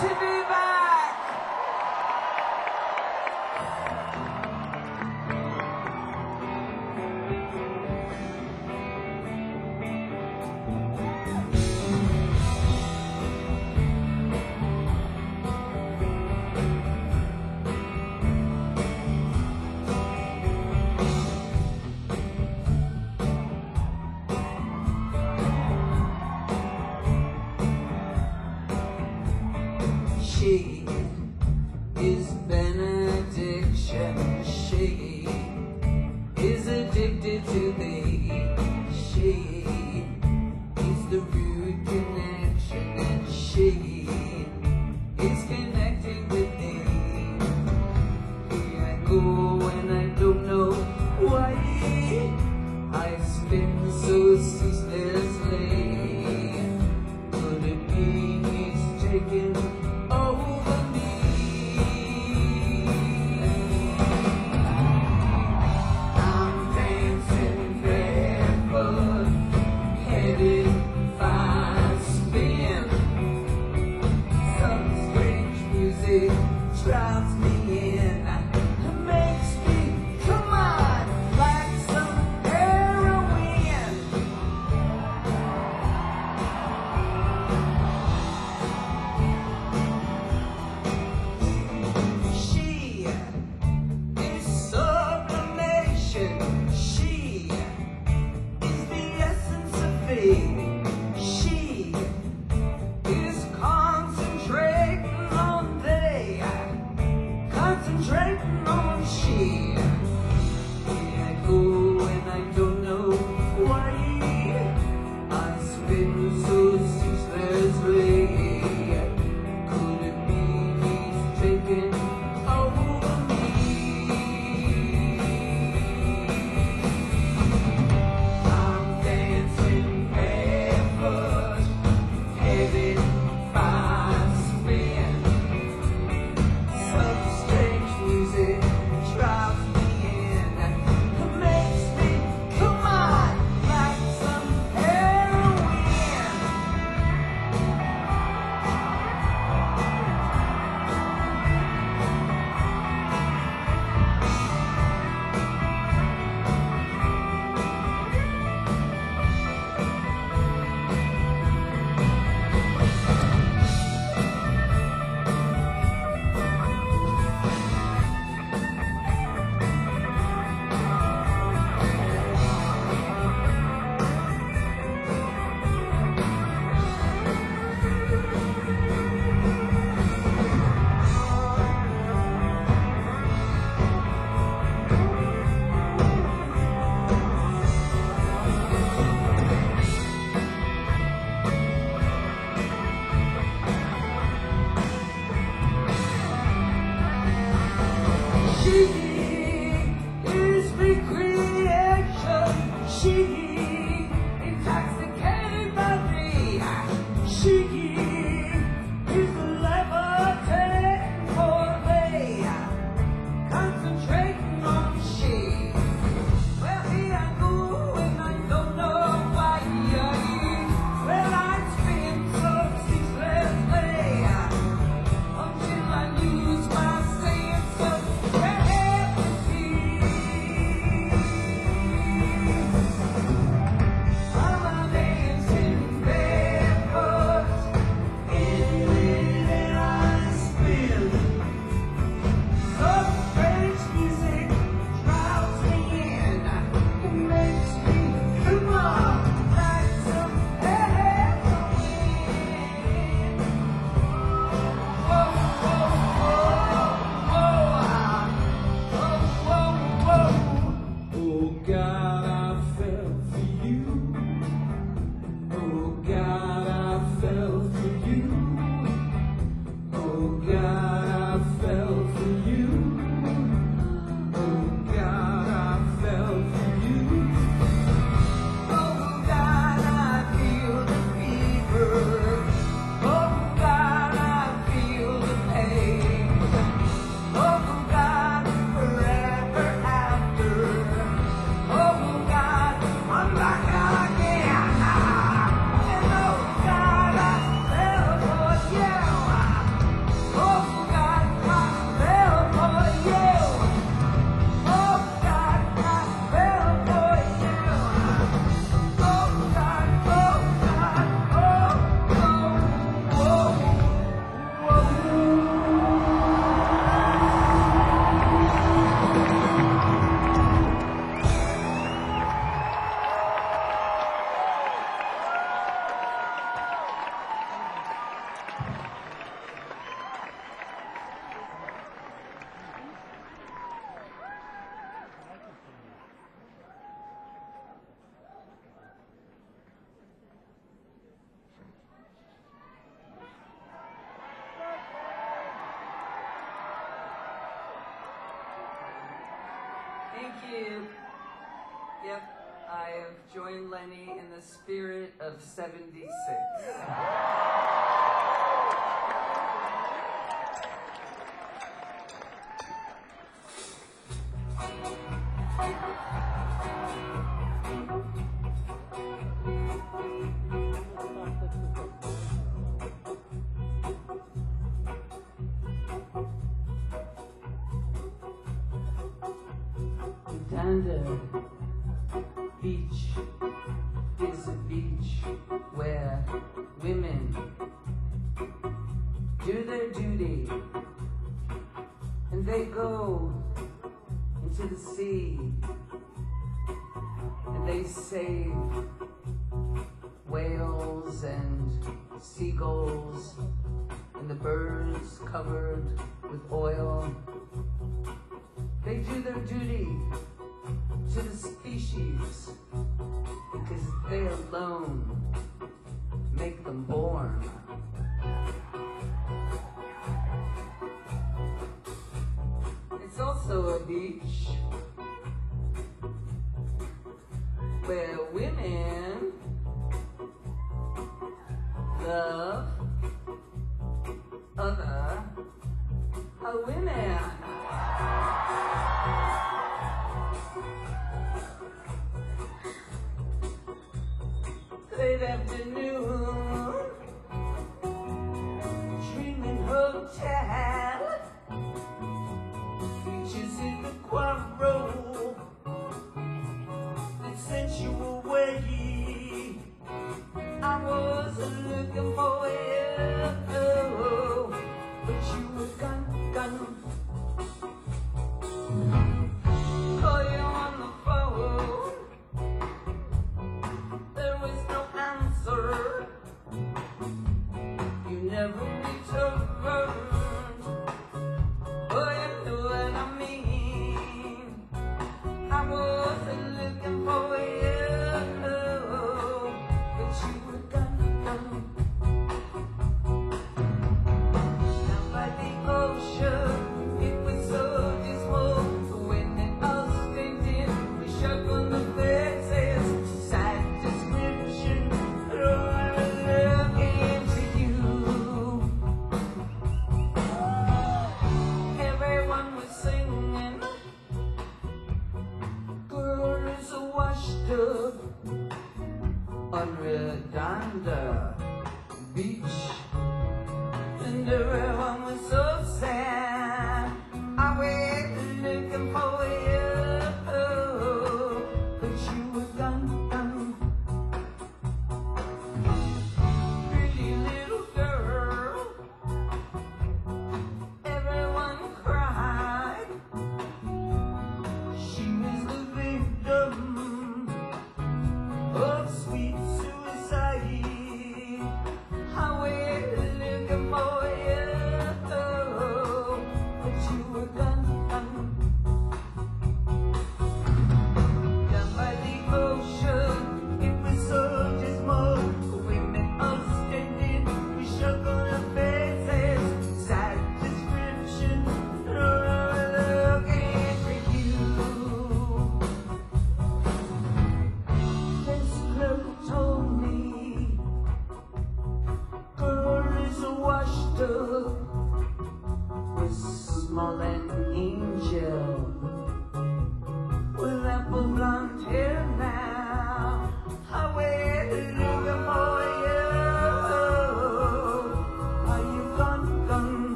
to be back. She is benediction. She is addicted to thee. She is the root connection, and she is connected with thee. Here I go and I don't know why I spin so ceaselessly. Could it be he's taking over me? I'm dancing barefoot, headed fast spin. Some strange music drives me in, makes me come on like some heroin. She is sublimation. She is the essence of faith. She is concentrating on they, concentrating on she. Here I go and I don't know why I spin so ceaselessly. Could it be he's taking over me? I'm dancing barefoot, headed fast spin. Some strange music drives me in, makes me come on like some heroin. She is recreation. She intoxicated by me. She is the levitating for they, concentrating on she. Well, here I go and I don't know why. Well, I spin so ceaselessly until I lose my sense of gravity. Yep, I have joined Lenny in the spirit of 76. Uganda Beach is a beach where women do their duty and they go into the sea and they save whales and seagulls and the birds covered with oil. They do their duty to the species because they alone make them born. It's also a beach where women love other women. Late afternoon, dreaming hotel, beaches in the quarrel, that sent you away. I wasn't looking for you, but you were gone. Call you on the phone. You never returned. Oh, you know what I mean. I wasn't looking for you, but you were gone. Down by the ocean, it was so dismal. When it all stayed in, we shook on the faces, sad description. On Redonda Beach, and everyone was so sad. I went looking for you, but you were gone. Pretty little girl, everyone cried. She was the victim of sweet suicide. I went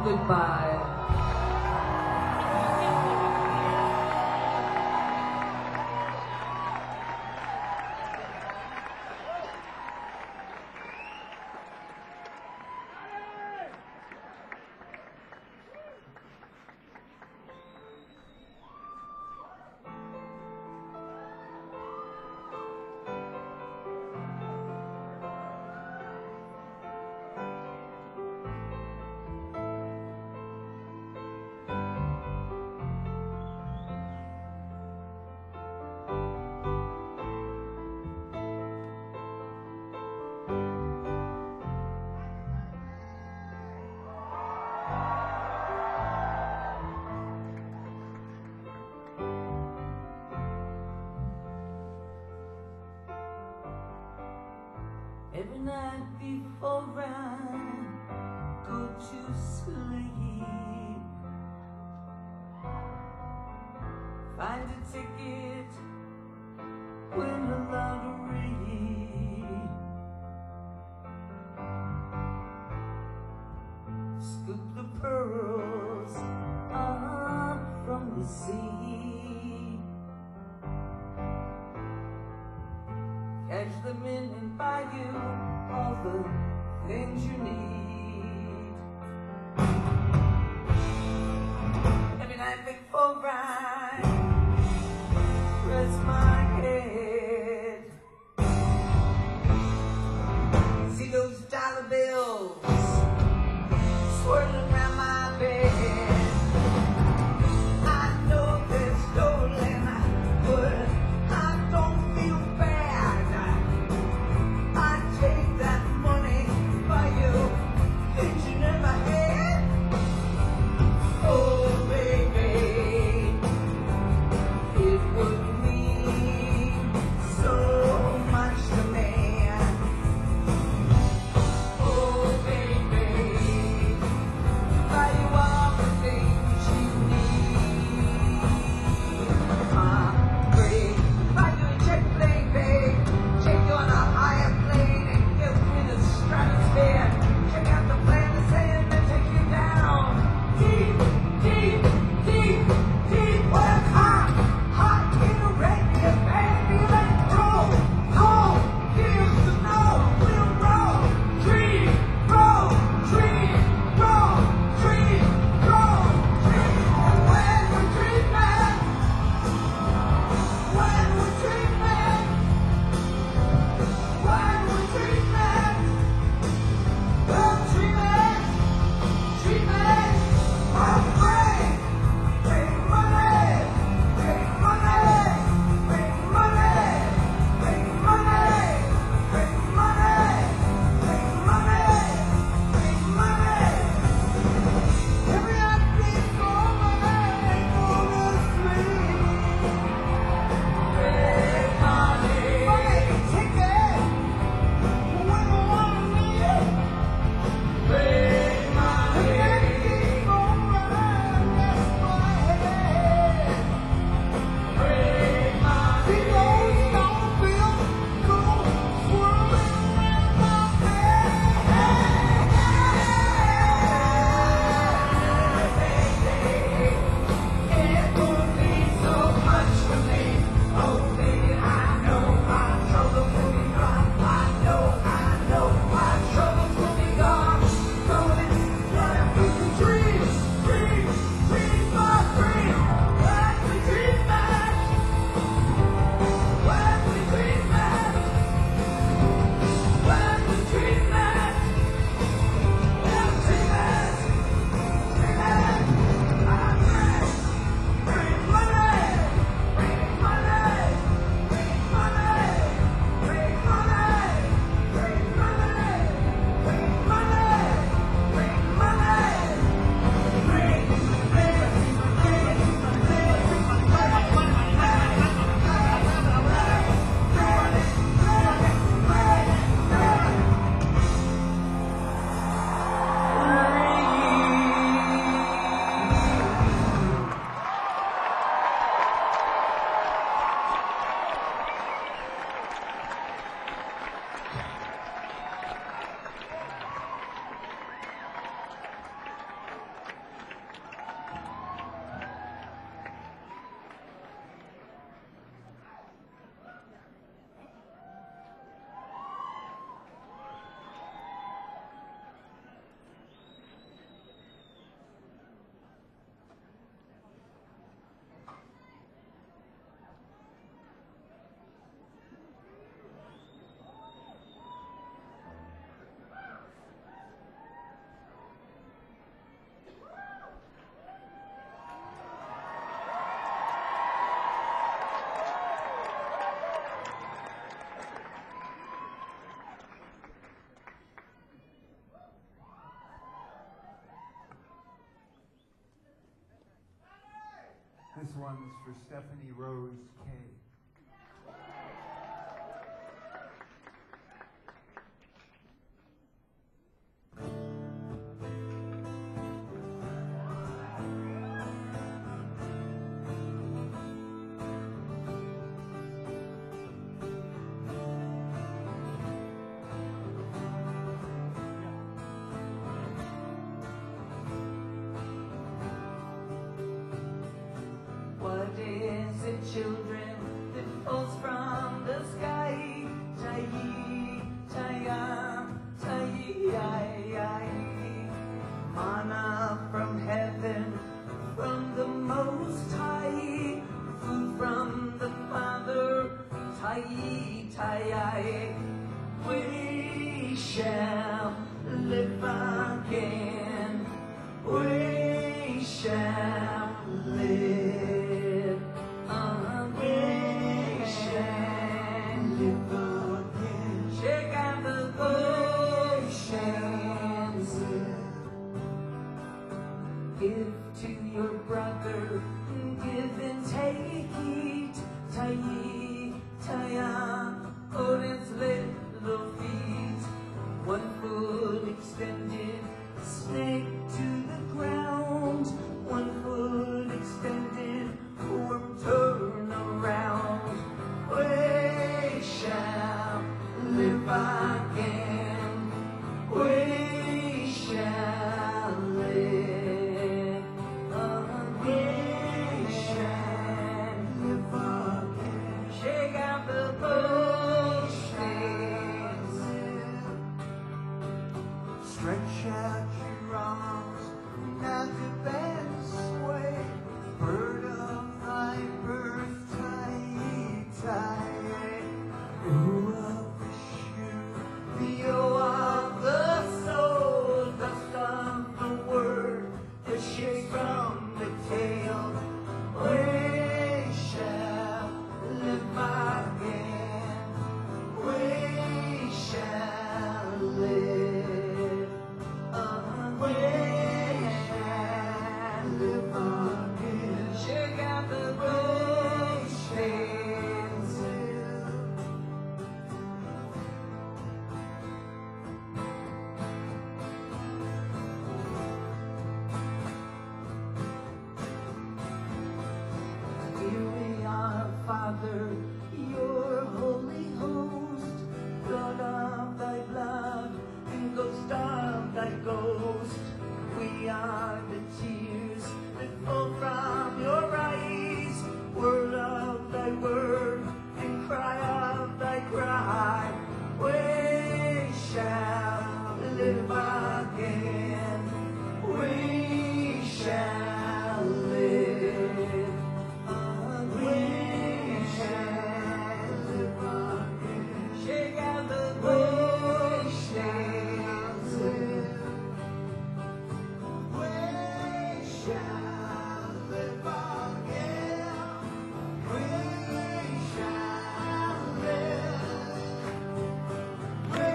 Goodbye. Every night before I go to sleep, find a ticket, win the lottery, scoop the pearls up from the sea, catch them in and buy you all the things you need. Every night before I rest my head, see those dollar bills swirling around my bed. I know they're stolen, but I don't feel bad. I take that money by you, things you never had. Oh baby, it would mean so much to me. Oh baby, bonus ones for Stephanie Rose K. What is it, children, that falls from the sky? Tai-yi, tai-ya, tai-yi-yi-yi. Manna from heaven, from the Most High. Food from the Father, tai-yi, tai-yi. We shall live again. We shall live again. We shall live again. Shake out the oceans. Give to your brother, give and take it. Tai-yi, tai-ya, Odin's little feet. One foot extended, snake to the ground. One foot extended, worm turn around. We shall live again. We shall live again. We shall live again. Shake out the oceans. Stretch out your arms, now the bend sway. Bird of thy birth, tai-yi-tai. Ooh of the shoe, The O of the soul, dust of the word, the shake from the tail. We shall live again. We shall live again. We shall live again. Shake out the oceans. Here we are, Father, your holy host, blood of thy blood, and ghost of thy ghost. We are the tears that fall from your eyes, word of thy word, and cry of thy cry. We shall live again. We shall live. We shall live again. Shake out the oceans. We shall live again. We shall live. We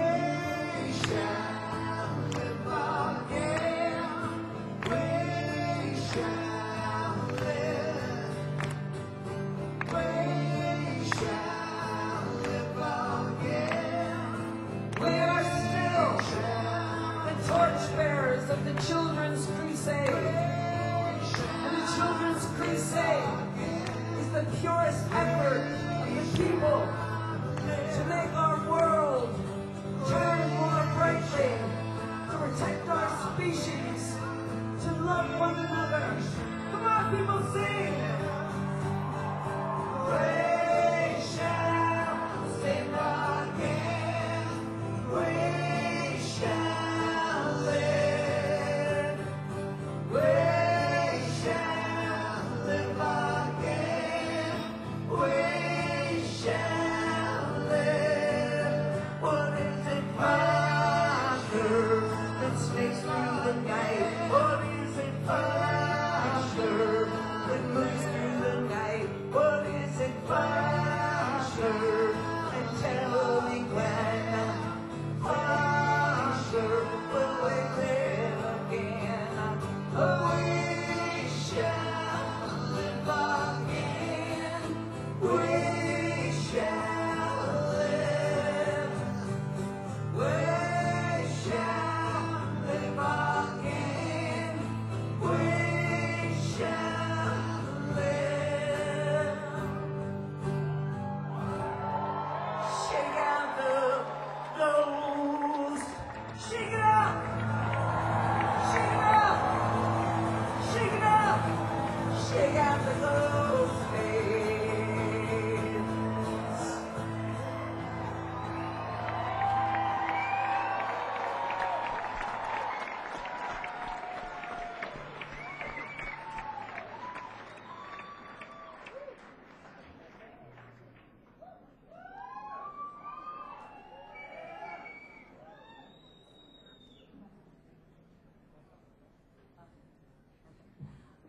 shall live again. We shall live. We shall live again. We are still the torchbearers of the Children's Crusade. And the Children's Crusade is the purest effort of the people to make our world turn more brightly, to protect our species, to love one another. Come on, people, sing! We shall live again. We shall live. We shall live again. We shall live.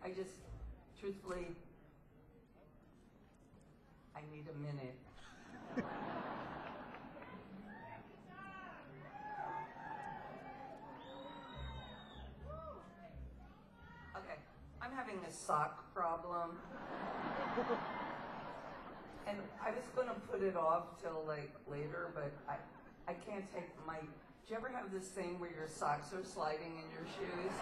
I just, truthfully, I need a minute. Okay, I'm having a sock problem. And I was gonna put it off till like later, but I can't take my, do you ever have this thing where your socks are sliding in your shoes?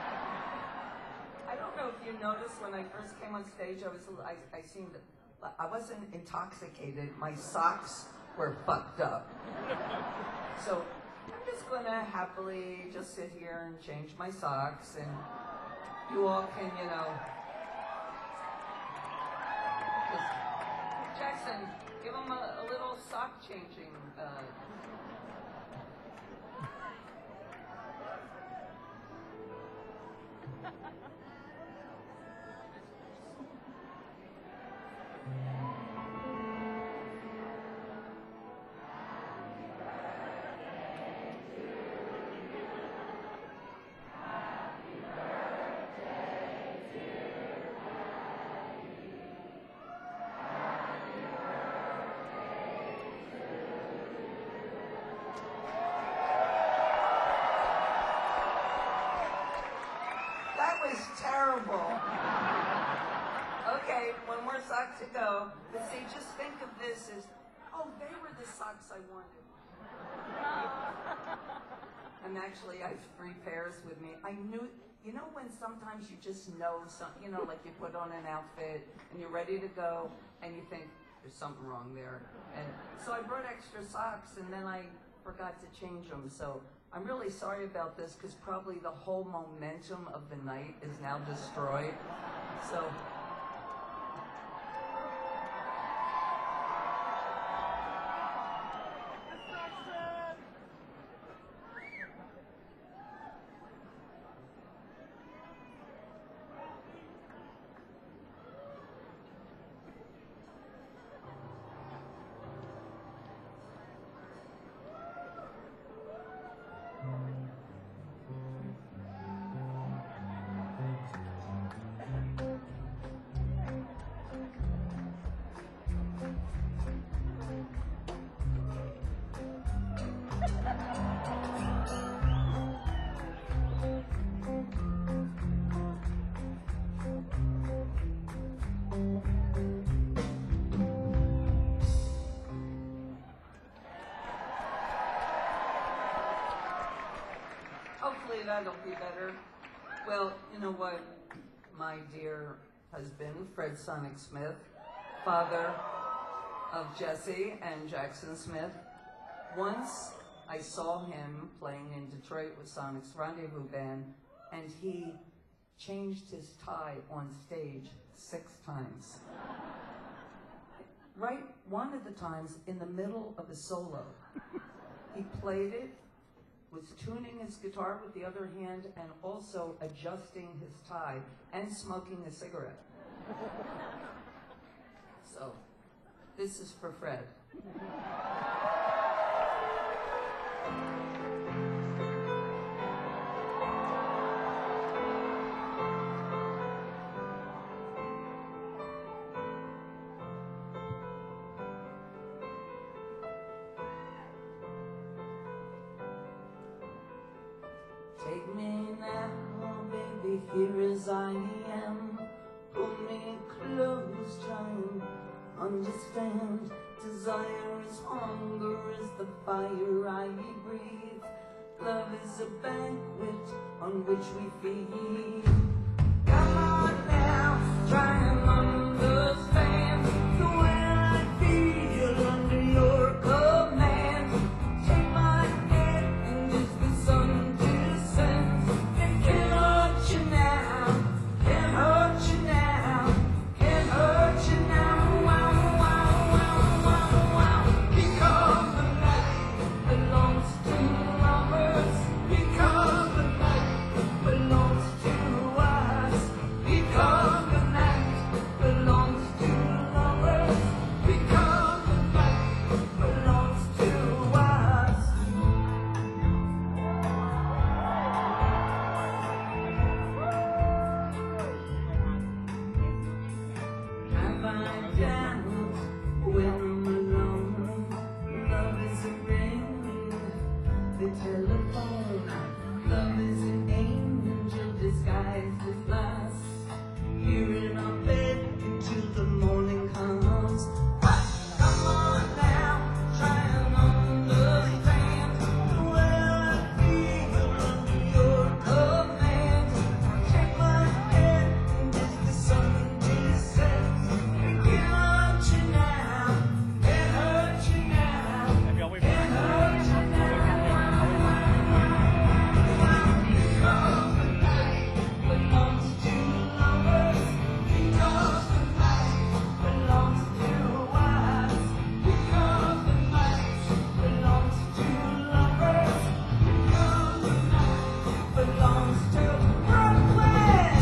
I don't know if you noticed when I first came on stage, I seemed, I wasn't intoxicated, my socks were fucked up. So I'm just gonna happily just sit here and change my socks, and you all can, you know, just, Jackson, give him a little sock changing. Terrible. Okay, one more sock to go. But see, just think of this as, oh, they were the socks I wanted. And actually, I have 3 pairs with me. I knew, you know when sometimes you just know something, you know, like you put on an outfit and you're ready to go and you think, there's something wrong there. And so I brought extra socks and then I forgot to change them. So I'm really sorry about this because probably the whole momentum of the night is now destroyed. So. Hopefully that'll be better. Well, you know what, my dear husband, Fred Sonic Smith, father of Jesse and Jackson Smith, once I saw him playing in Detroit with Sonic's Rendezvous Band, and he changed his tie on stage 6 times. Right, one of the times in the middle of a solo. He played it, was tuning his guitar with the other hand, and also adjusting his tie and smoking a cigarette. So, this is for Fred. Take me now, baby, here as I am. Pull me close, try and understand. Desire is hunger, is the fire I breathe. Love is a banquet on which we feed. Come on now, try and understand the way I feel under your command. Take my hand and it's the sun descends. It can't hurt you now, can't hurt you now, can't hurt you now. Wow, wow, wow, wow, wow. Because the night belongs to lovers. Because the night belongs to us. Because the night belongs alone. Love is an angel disguised as glass. Here in our bed until the morning comes. Come on now, try and understand the way I feel under your command. Take my hand and as the sun descends, it can't hurt you now, can't hurt you now, can't hurt you now. Because the night belongs to lovers, because the night belongs to us, because the night belongs to lovers, because the night belongs to Brooklyn.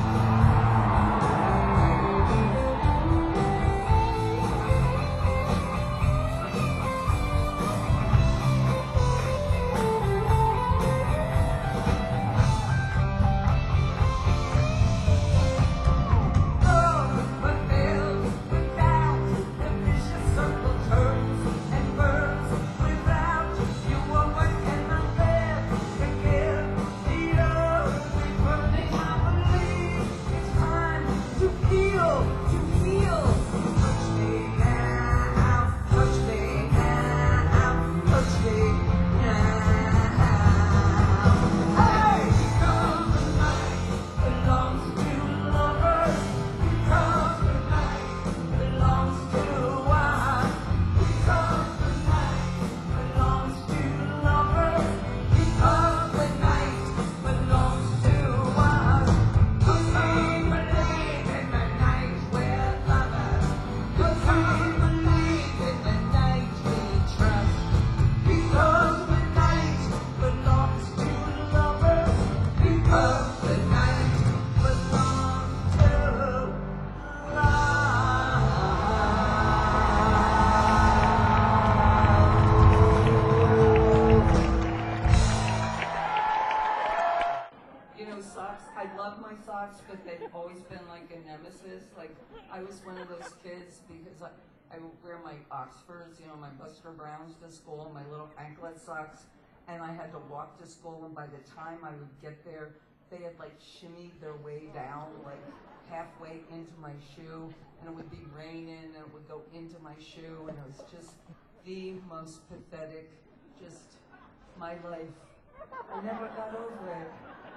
Socks. I love my socks, but they've always been like a nemesis. Like, I was one of those kids because I would wear my Oxfords, you know, my Buster Browns to school, my little anklet socks, and I had to walk to school, and by the time I would get there, they had like shimmied their way down, like halfway into my shoe, and it would be raining, and it would go into my shoe, and it was just the most pathetic, just my life. I never got over it.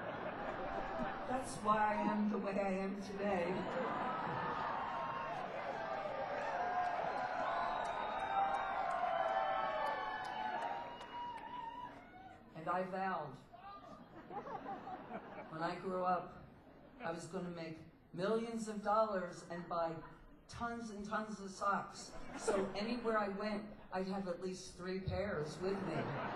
That's why I am the way I am today. And I vowed, when I grew up, I was going to make millions of dollars and buy tons and tons of socks. So anywhere I went, I'd have at least 3 pairs with me.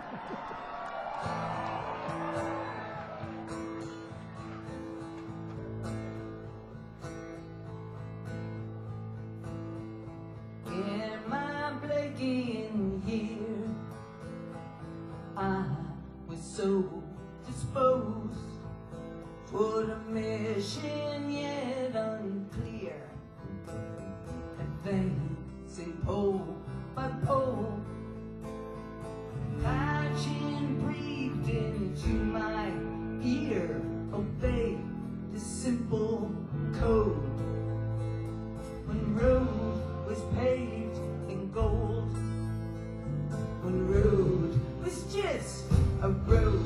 In my Blakey year, I was so disposed toward a mission yet unclear, advancing pole by pole, imagine breathed into my ear, obey the simple code. When road was paved in gold, when road was just a road.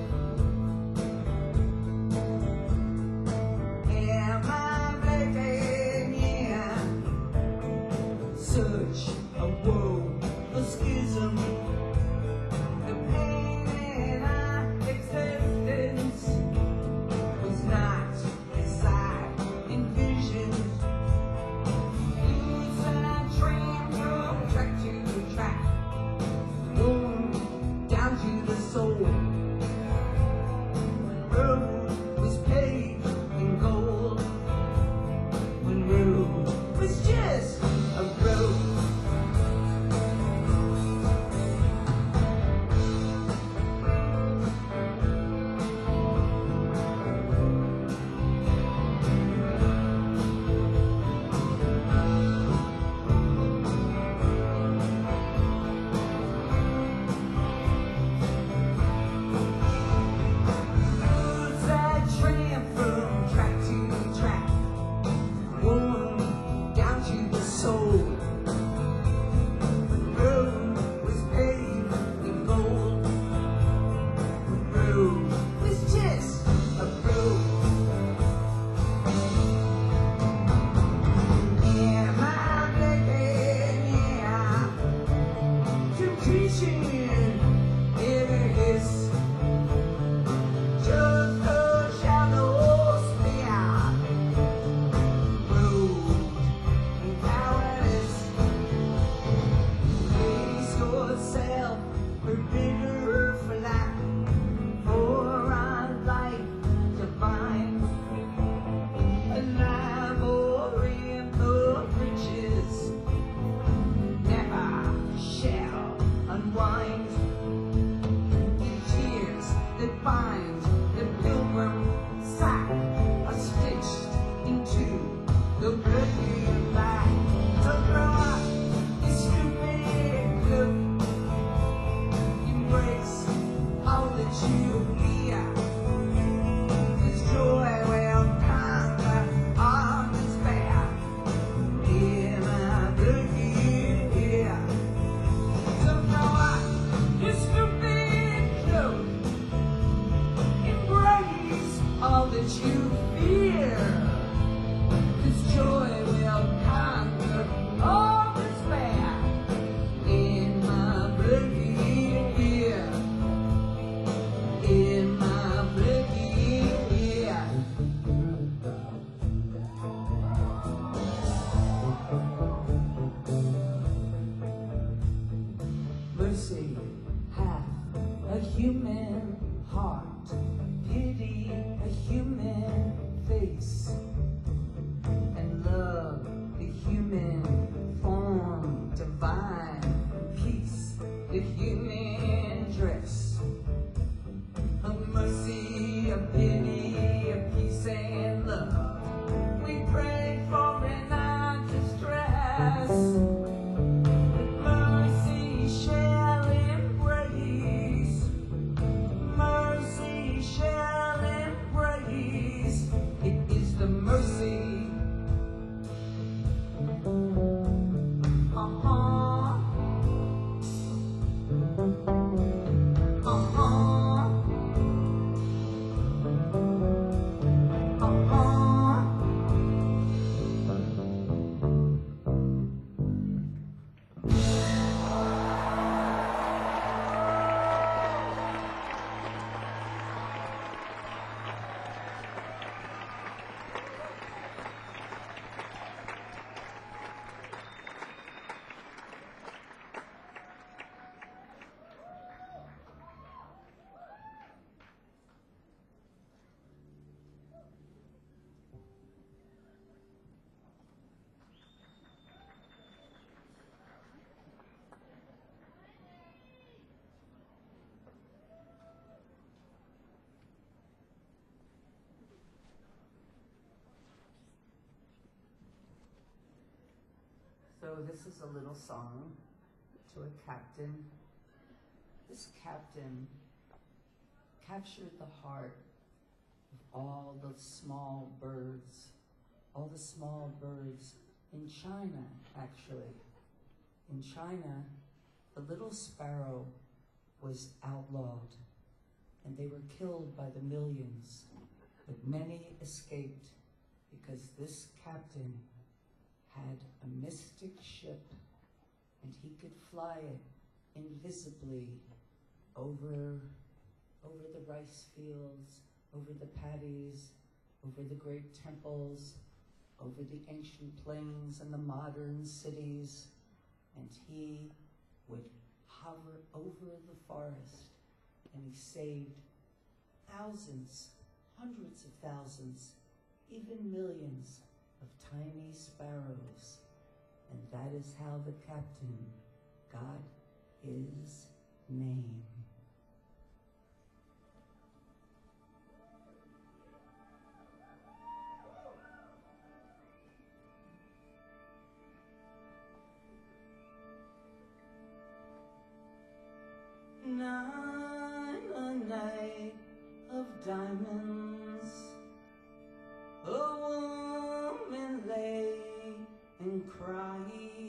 Am I breaking? Yeah. Such a woe was you hear. This joy will conquer all despair. Hear my boogie here. So now you stupid joke. Embrace all that you fear. This joy will conquer all despair. In my boogie here. In my boogie here. Mercy hath a human heart, pity a human face, and love the human form, divine peace, the human dress. A mercy, a pity, a peace and love. We pray for in our distress. Mercy shall embrace. Mercy shall embrace. It is the mercy. Uh-huh. Uh-huh. Uh-huh. So this is a little song to a captain. This captain captured the heart of all the small birds in China, actually. In China, the little sparrow was outlawed, and they were killed by the millions, but many escaped because this captain had a mystic ship, and he could fly it invisibly over the rice fields, over the paddies, over the great temples, over the ancient plains and the modern cities, and he would hover over the forest, and he saved thousands, hundreds of thousands, even millions of tiny sparrows. And that is how the captain got his name. A night of diamonds, a woman lay and cried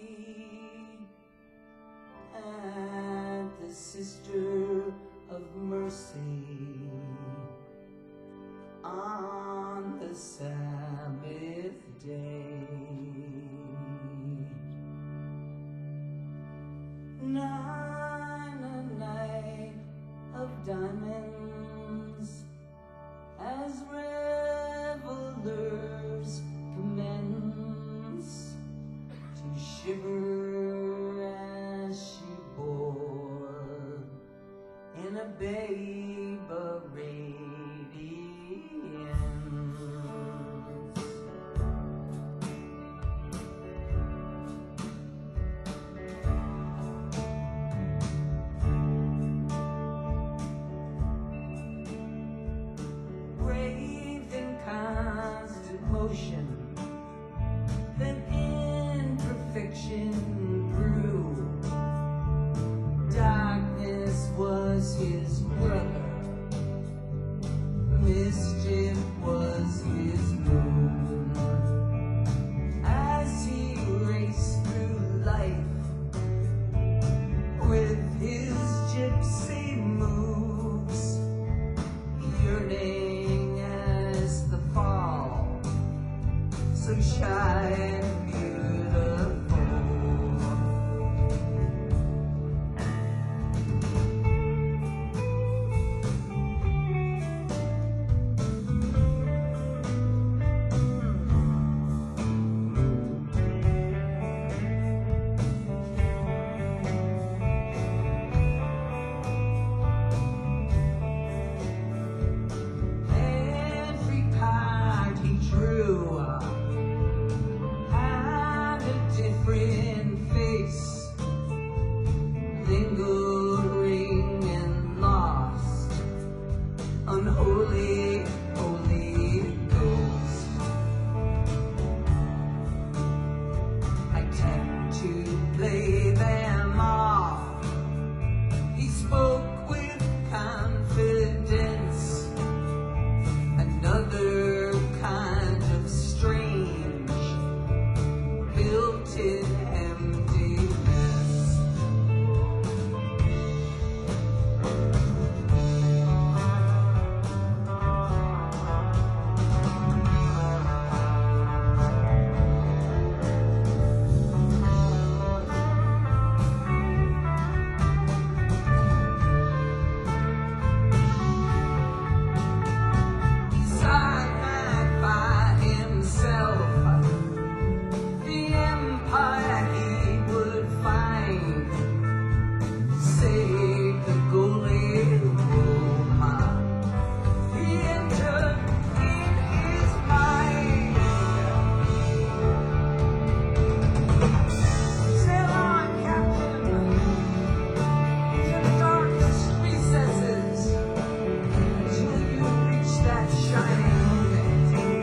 at the sister of mercy on the Sabbath day. A night of diamonds unholy, Holy Ghost. I tend to play them off. He spoke with confidence, another kind of strange, built-in emptiness. Cyanide by himself, the empire he would find, save the golden Roma. He entered in his mind. Sail on, Captain, to the darkest recesses, until you reach that shining day.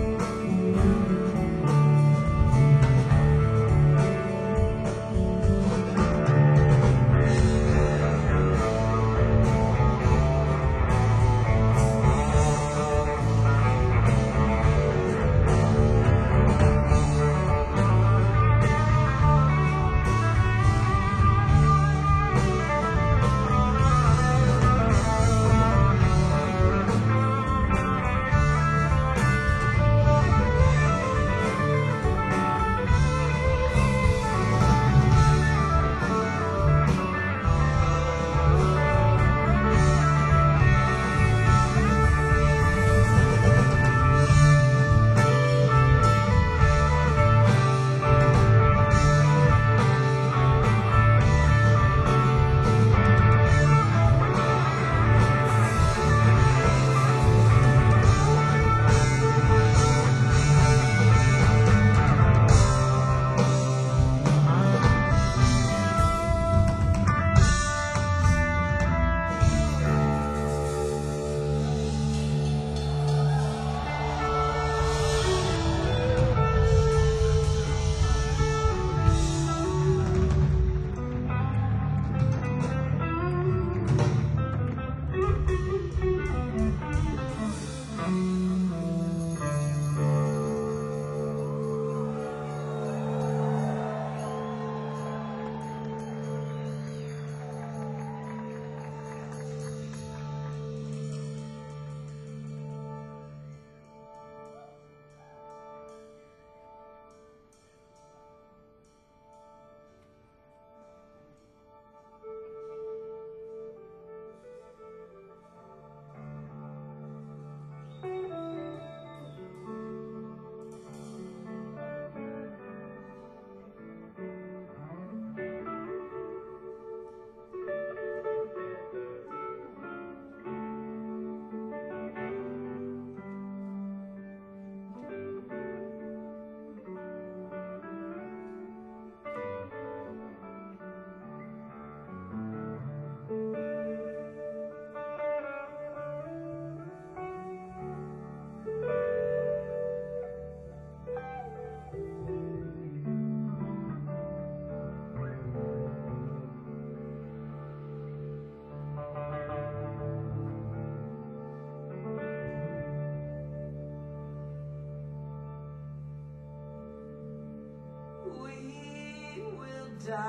We will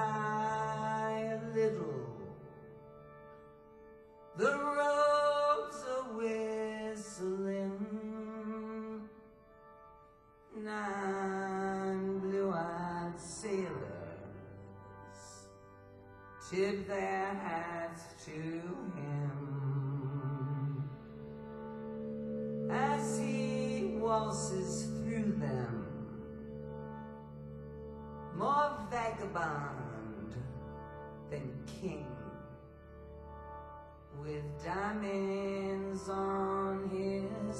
die a little. The rogues are whistling. 9 blue-eyed sailors tip their hats to him as he waltzes through them. More vagabond than king, with diamonds on his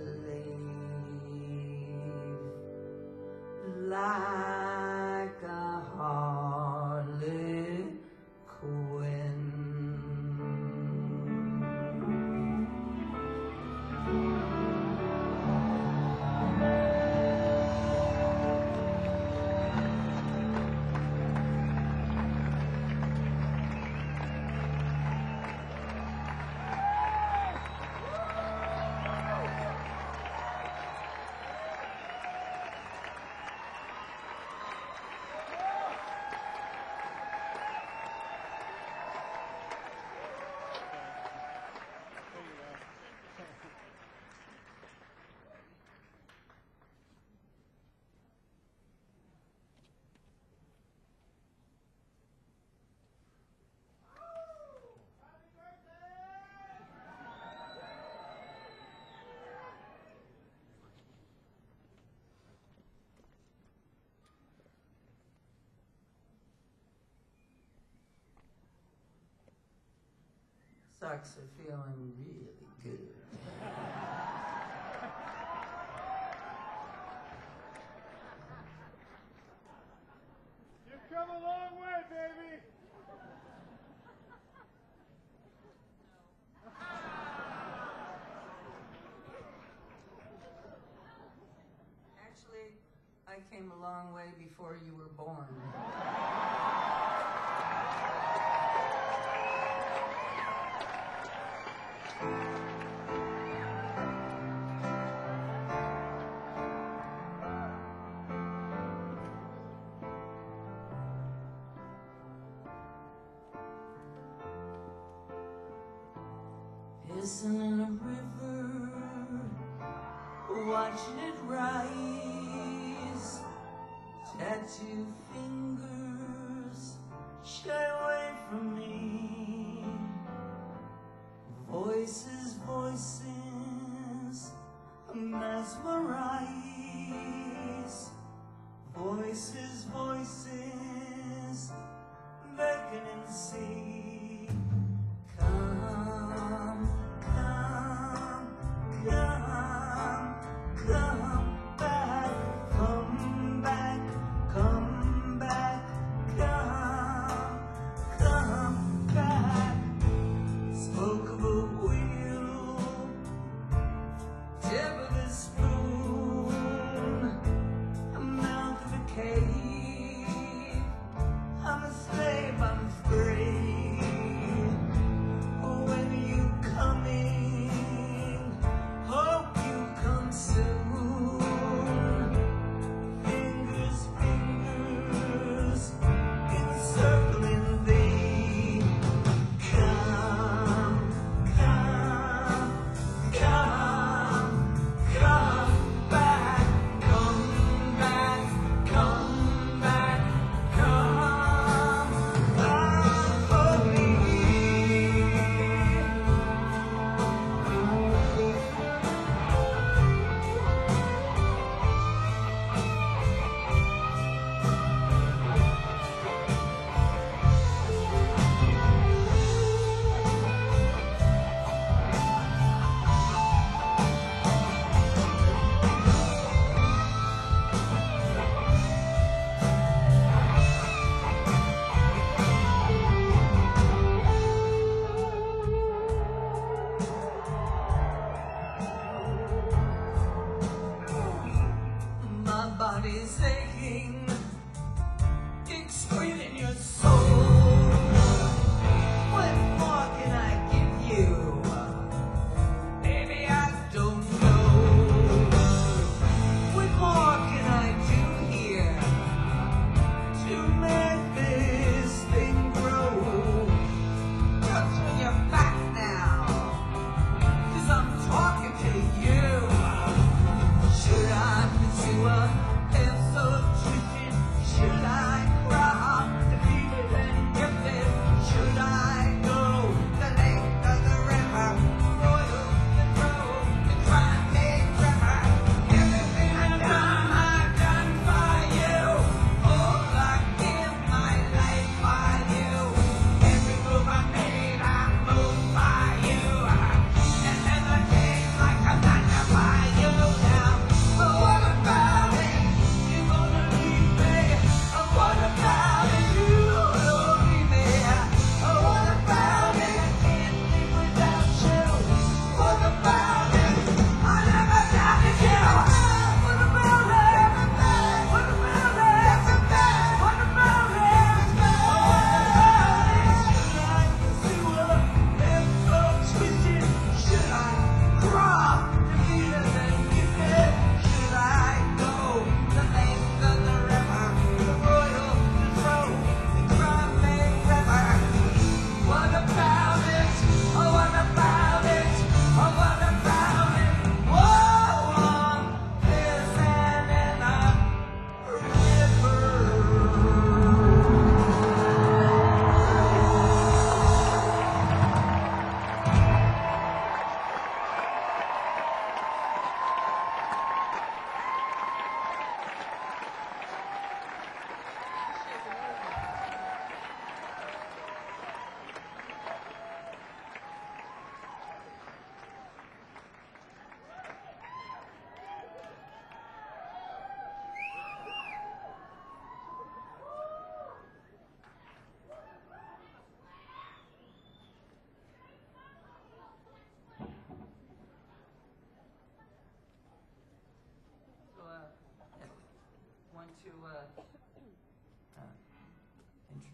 sleeve, like a harlot queen. Ducks are feeling really good. You've come a long way, baby. Actually, I came a long way before you were born. Pissing in a river, watching it rise. Tattoo fingers, shy away from me. Voices, voices, mesmerize. Voices, voices, beckon and see. Come, come, come, come back, come back, come back, come back. Spoke of a wheel, tip of a spoon, a mouth of a cave. I'm a slave, I'm free.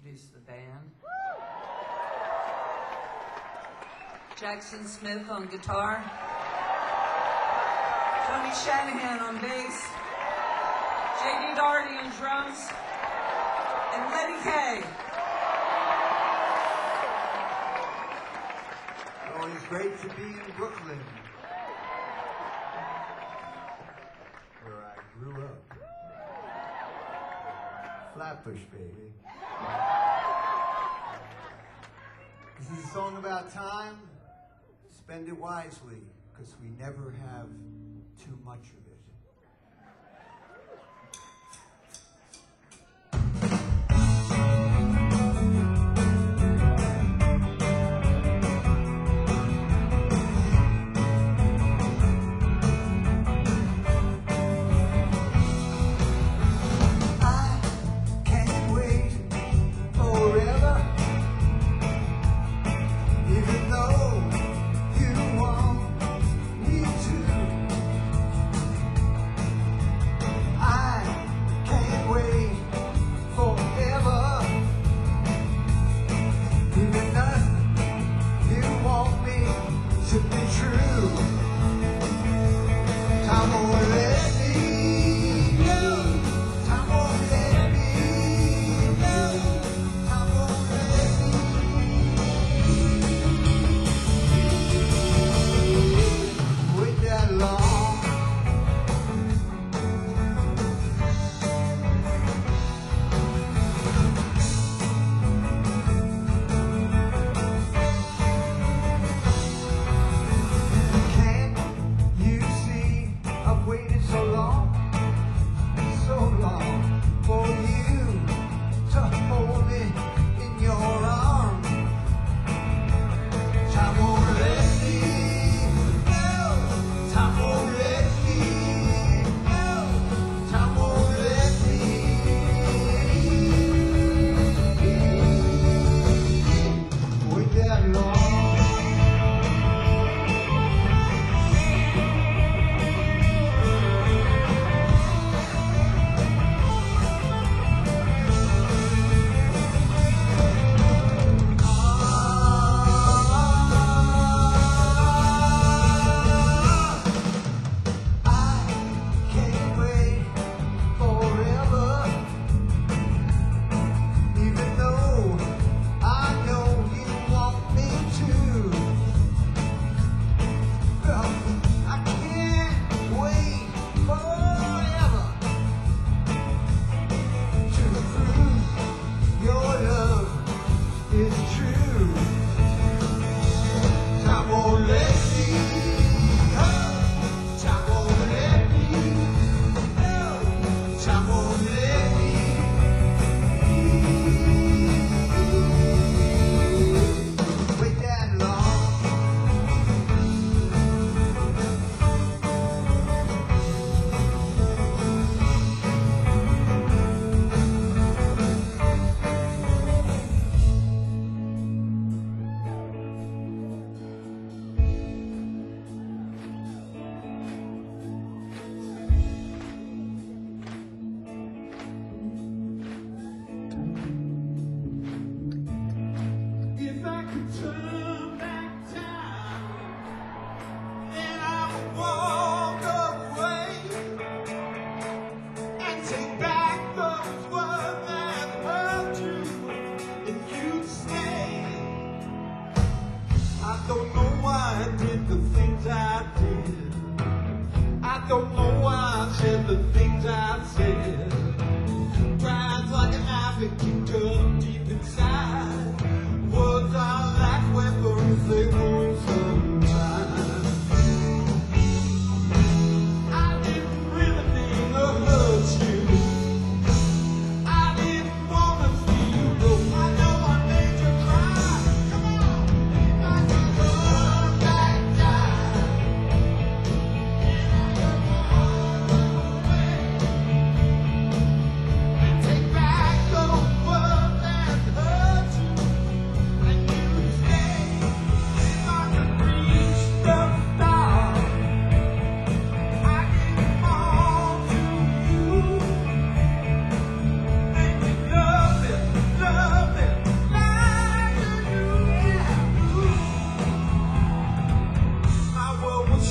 introduce the band. Jackson Smith on guitar. Tony Shanahan on bass. J.D. Doherty on drums. And Letty Kay. Always great to be in Brooklyn, where I grew up. Flatbush, baby. This is a song about time. Spend it wisely, because we never have too much of it.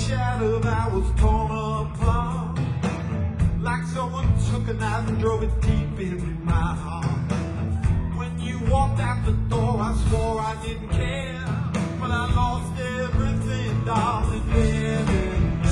shattered, I was torn apart. Like someone took a knife and drove it deep into my heart. When you walked out the door, I swore I didn't care, but I lost everything, darling, then and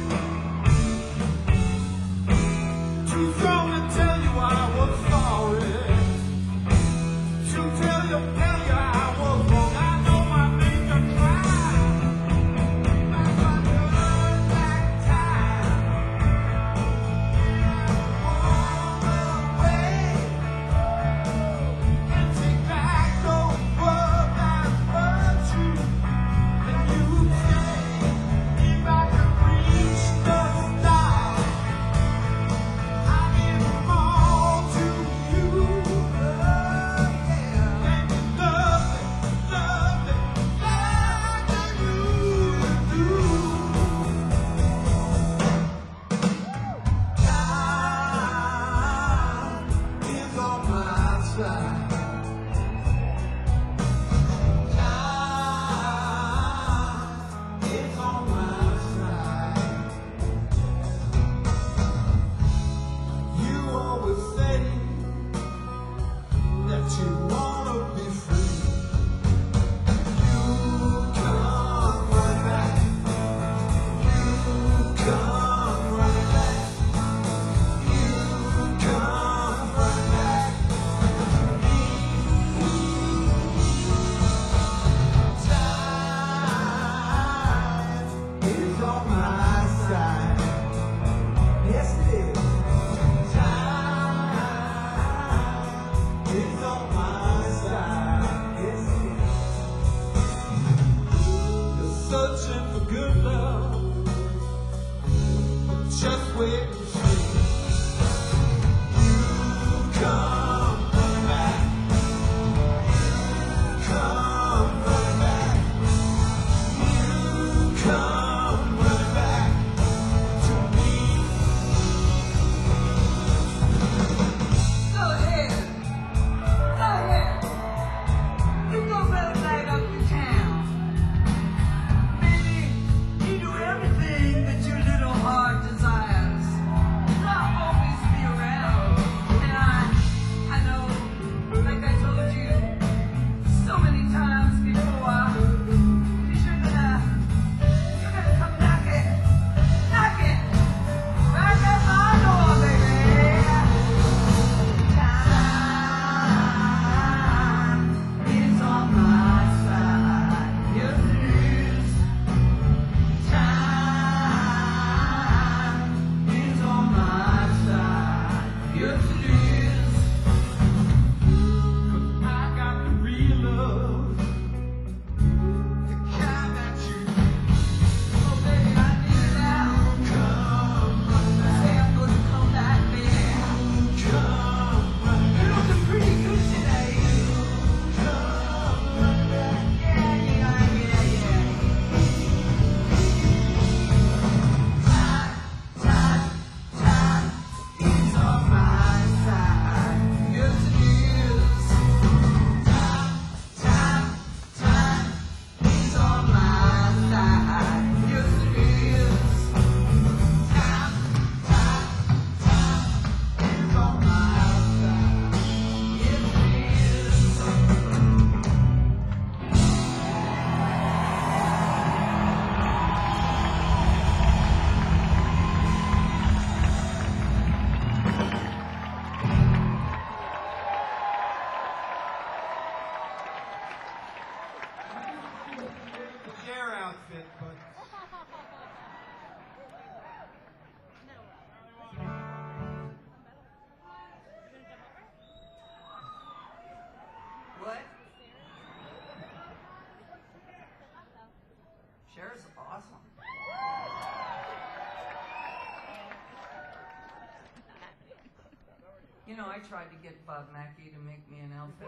there. Too strong to tell you I was sorry. To tell you I was wrong. I know I made you cry. Back on your back time. Walk away and take back those words that hurt you. And you say, if I could reach the stars, I'd give them all to you. And you love me like you do. Time is on my side. Time is on my side. You always say that you wanna be free. You come right back. You come right back. You come right back. Time is on my side. Yes, it is. Time is on my side. Yes, it is. You're searching for good love. Just wait and see. You come right back. Come right back. You come right back to me. Go ahead. Go ahead. You go better light up the town. Baby, you do everything that your little heart desires. I'll always be around. And I know, like I told you so many times before, you're gonna come knocking right at my door, baby. Time is on my side. Yes, it is. Time is on my side. Yes, it is. 'Cause I got the real love, the kind that you Oh, baby, I need it now. come right back. Say I'm gonna come back, baby. Come right You're back. looking pretty good today. Come right back. Yeah. Time is on my side. Yes, it is. Time is on my side. Yes, it is. Time is on my side. Yes, it is. Your outfit, but What? Cher's awesome. You know, I tried to get Bob Mackie to make me an outfit.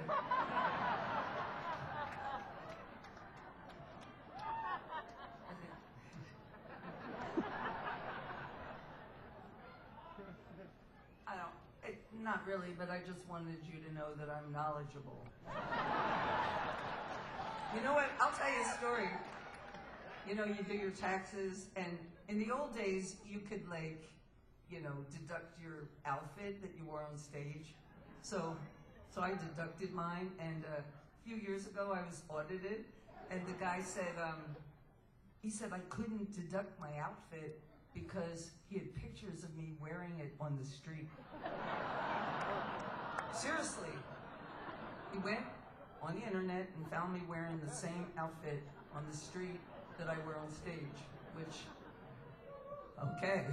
Not really, but I just wanted you to know that I'm knowledgeable. You know what? I'll tell you a story. you know, you do your taxes, and in the old days, you could like, you know, deduct your outfit that you wore on stage. So I deducted mine, and a few years ago I was audited, and the guy said, he said I couldn't deduct my outfit because he had pictures of me wearing it on the street. Seriously. He went on the internet and found me wearing the same outfit on the street that I wear on stage, which, okay.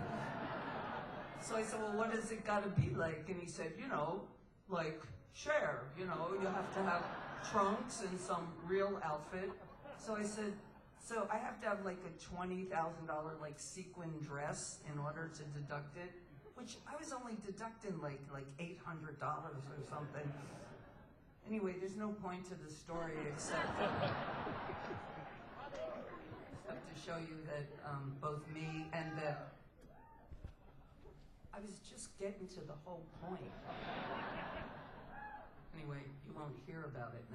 So I said, well, what does it gotta be like? And he said, you know, like Cher, you know, you have to have trunks and some real outfit. So I said, so I have to have like a $20,000 like sequin dress in order to deduct it, which I was only deducting like $800 or something. Anyway, there's no point to the story except to show you that both me and I was just getting to the whole point. Anyway, you won't hear about it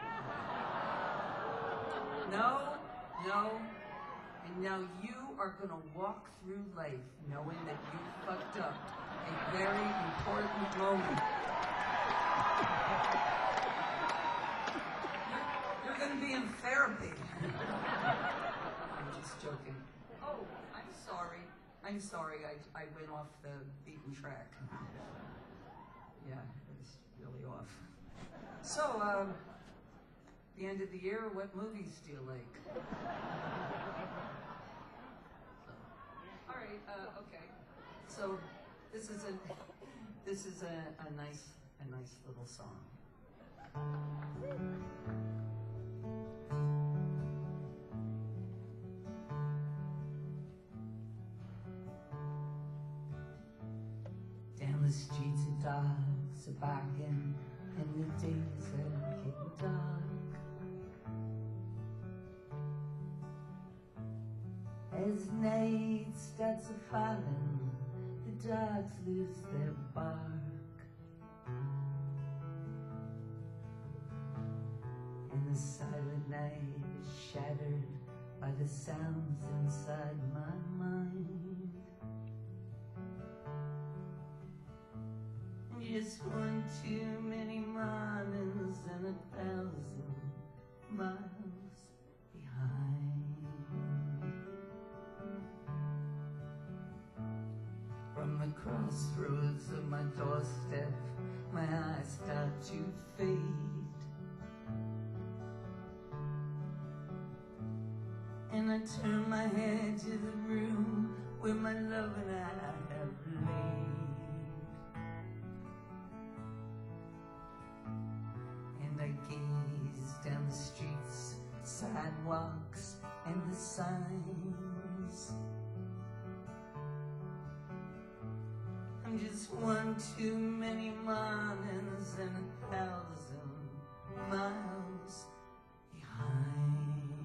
now. No, and now you are gonna walk through life knowing that you fucked up a very important moment. You're gonna be in therapy. I'm just joking. Oh, I'm sorry, I went off the beaten track. Yeah, it was really off. So, the end of the year, what movies do you like? All right, okay. So, this is a nice little song. Down the streets of dogs are barking, and the days are getting dark. As night starts a falling, the dogs lose their bark. And the silent night is shattered by the sounds inside my mind. Just one too many mornings and 1,000 miles behind. From the crossroads of my doorstep, my eyes start to fade. And I turn my head to the room where my love and I have laid. And I gaze down the streets, sidewalks, and the signs. I'm just one too many mornings and 1,000 miles behind.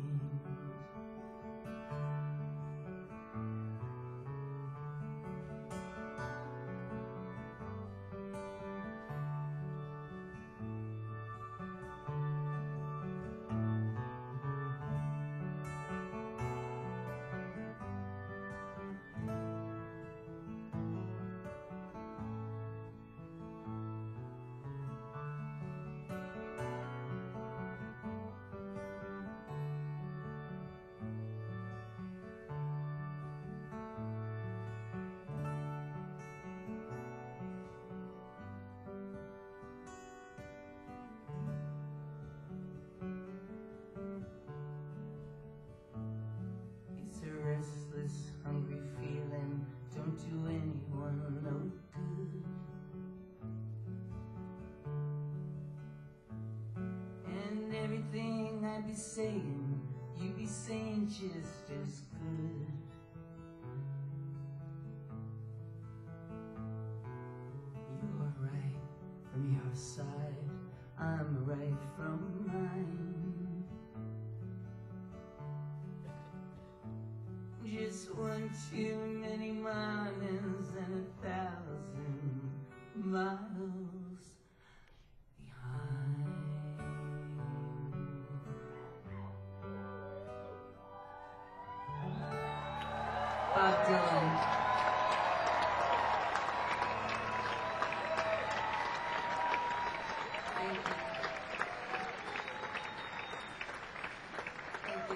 Restless, hungry feeling don't do anyone no good. And everything I be saying, you be saying just as good. You're right from your side, I'm right from mine. Just one too many mornings and 1,000 miles behind. Bob Dylan. Thank you. Thank you.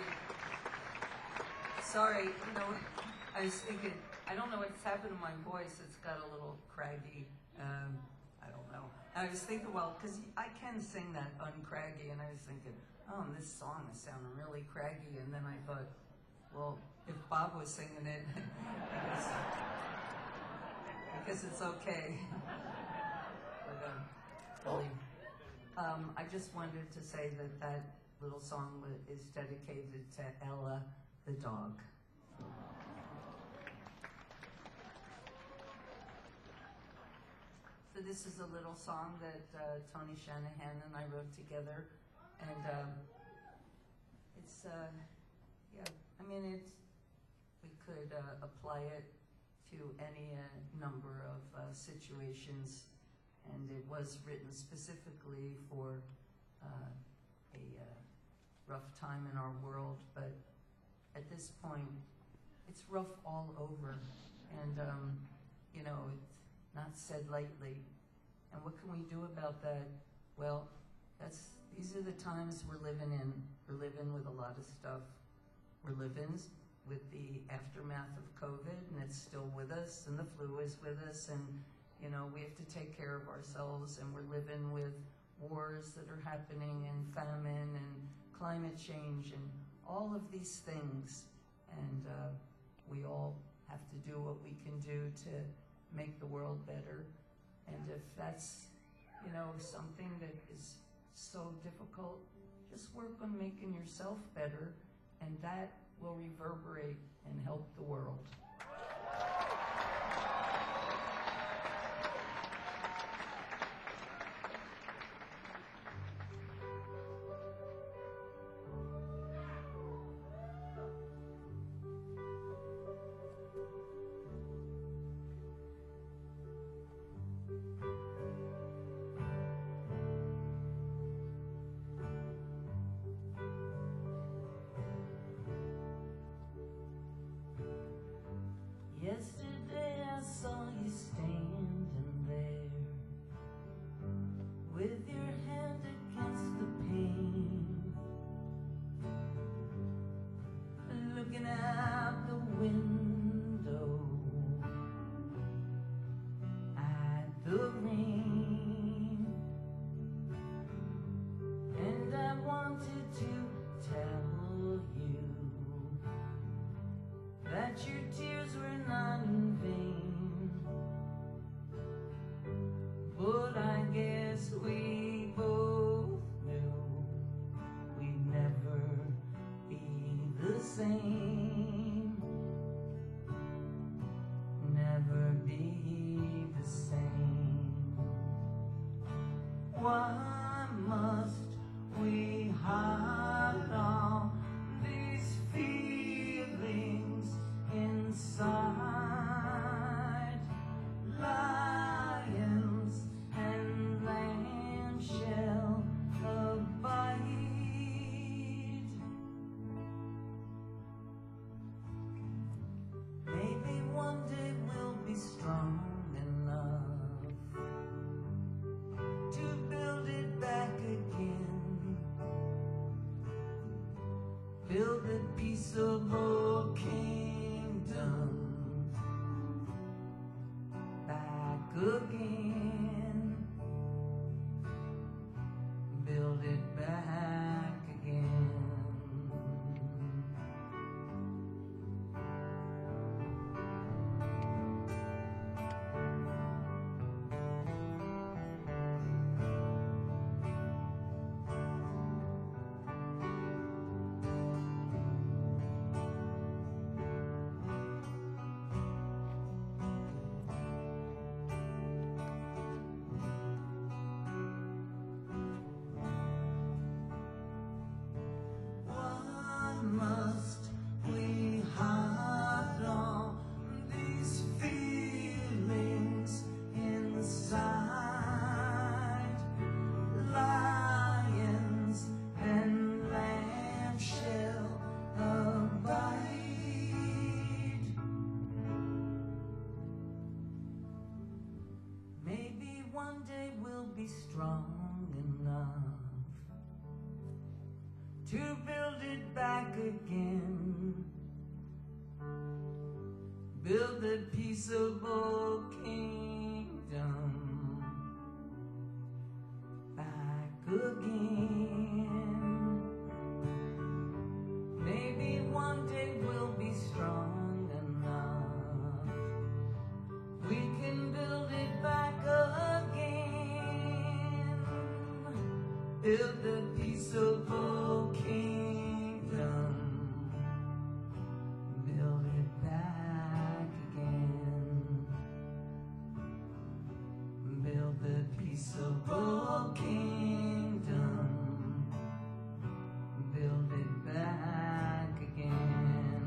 Sorry, I was thinking, I don't know what's happened to my voice. It's got a little craggy. I don't know. And I was thinking, well, because I can sing that uncraggy, and I was thinking, oh, this song is sounding really craggy. And then I thought, well, if Bob was singing it, I guess it's okay. But, really, I just wanted to say that that little song is dedicated to Ella, the dog. So this is a little song that Tony Shanahan and I wrote together, and it's yeah. I mean, we could apply it to any number of situations, and it was written specifically for a rough time in our world. But at this point, it's rough all over, and it's not said lightly. And what can we do about that? Well, these are the times we're living in. We're living with a lot of stuff. We're living with the aftermath of COVID, and it's still with us, and the flu is with us, and we have to take care of ourselves, and we're living with wars that are happening, and famine, and climate change, and all of these things. And we all have to do what we can do to make the world better. And if that's, something that is so difficult, just work on making yourself better, and that will reverberate and help the world. Yesterday I saw you standing there with your hand against the pane, looking out the window at the rain. And I wanted to tell you that your tears were not in vain, but I guess we both knew we'd never be the same, never be the same. Why must we hide all these feelings inside? Lions and lamb shall abide. Maybe one day we'll be strong enough to build it back again, build a peaceable kingdom back again, build it back again. be strong enough to build it back again, build a peaceable kingdom back again. Maybe one day we'll be strong enough, we can build it back again, build a peaceable kingdom, build it back again, build the peaceable kingdom, build it back again.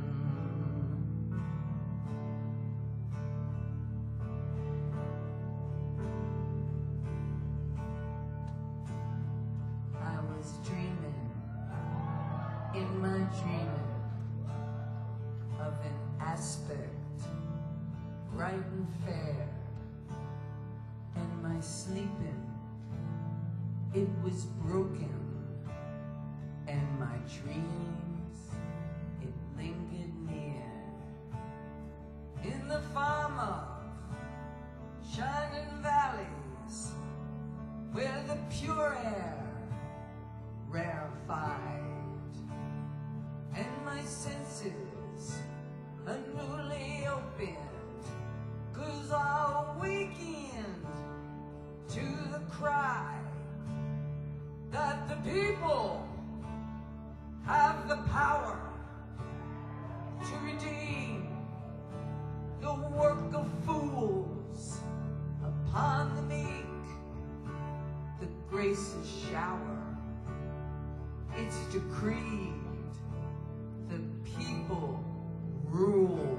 I was dreaming, in my dreaming, of an aspect bright and fair, and my sleeping, it was broken, and my dreams, it lingered near, in the farm of shining valleys, where the pure air rarefied, and my senses unruly opened, 'cause I awakened to the cry that the people have the power to redeem the work of fools upon the meek. The graces shower, it's decreed, the people rule.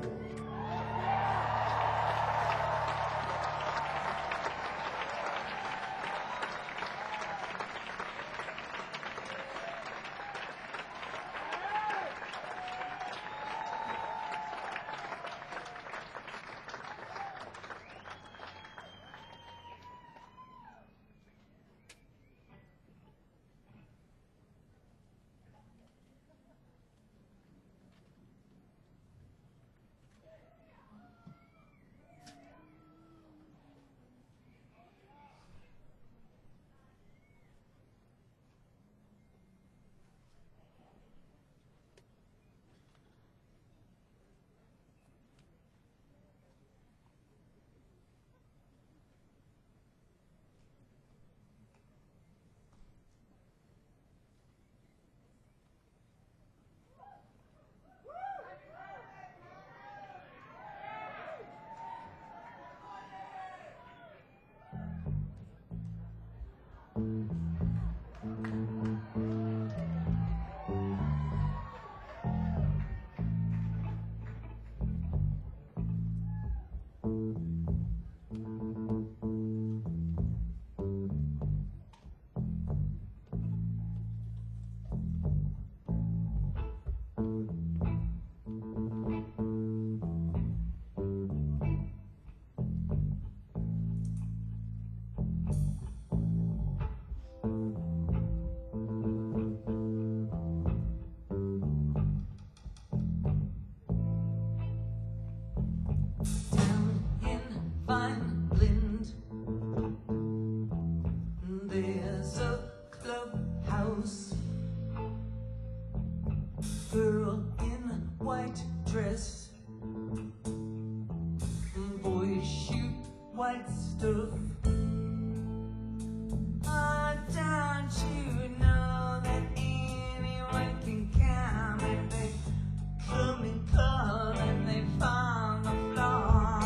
There's a clubhouse, girl in white dress, boys shoot white stuff. Don't you know that anyone can come, and they come and come and they find the flaw?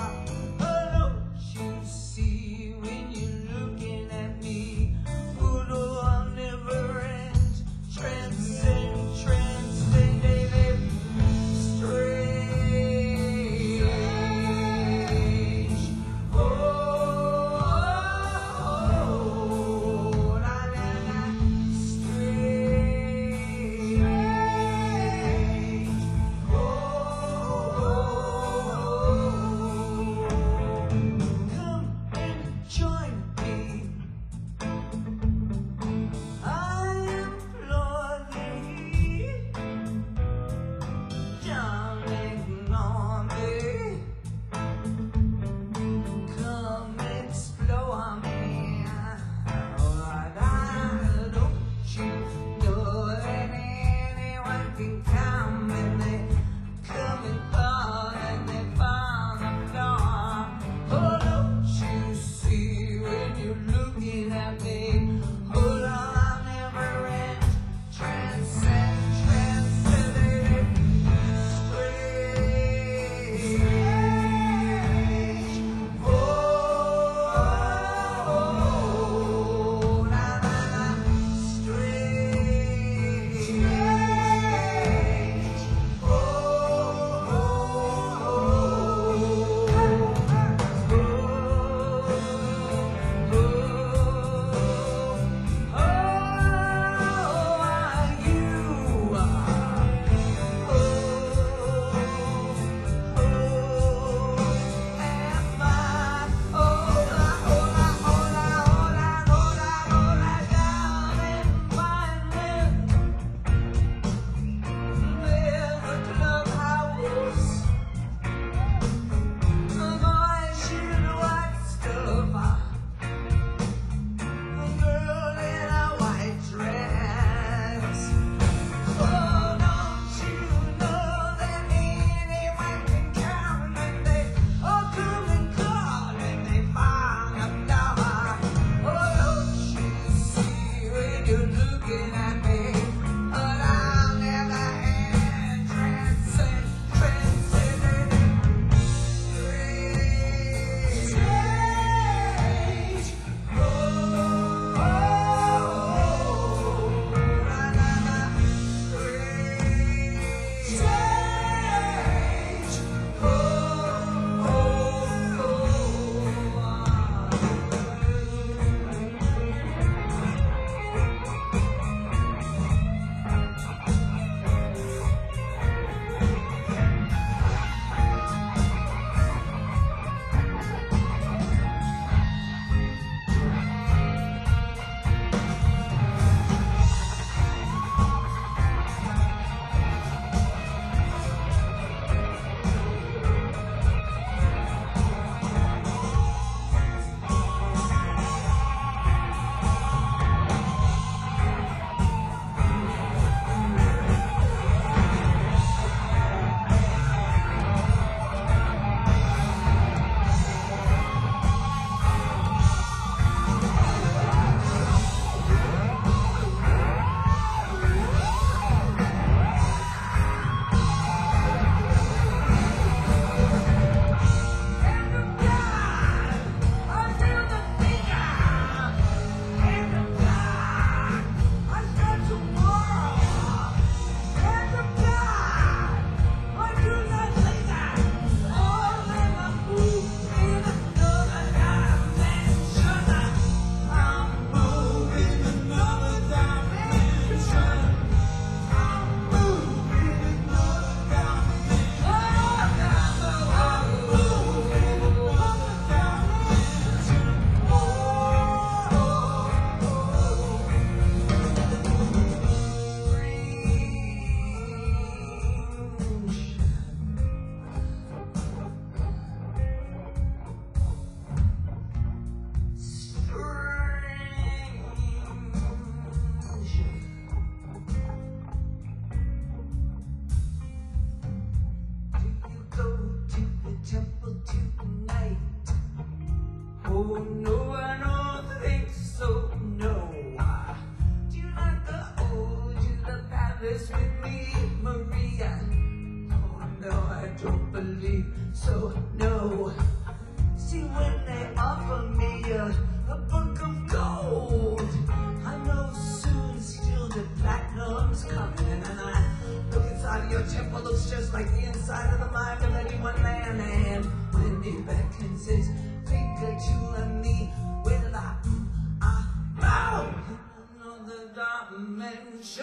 no, I don't think so, no. Do you like to hold you the palace with me, Maria? Oh no, I don't believe so, no. See, when they offer me a book of gold, I know soon still the platinum's coming, and I look inside of your temple, looks just like the inside of the mind of anyone man. And when he beckons his finger to me, will I move another dimension?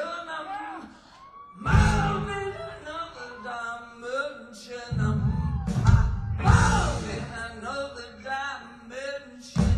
Move in another dimension. Move in another dimension.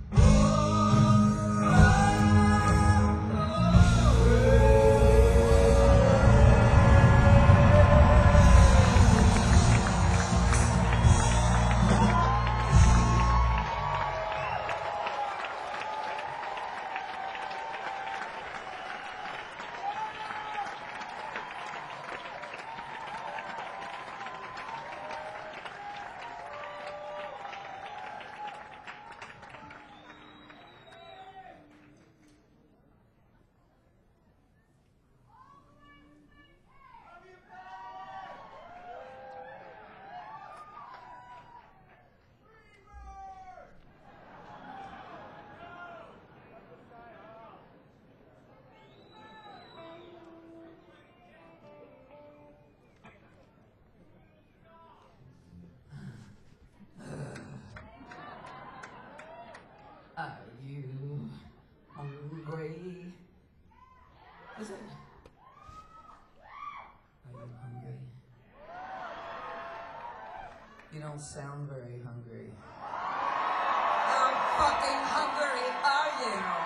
Are you hungry? Is it? Are you hungry? You don't sound very hungry. How fucking hungry are you?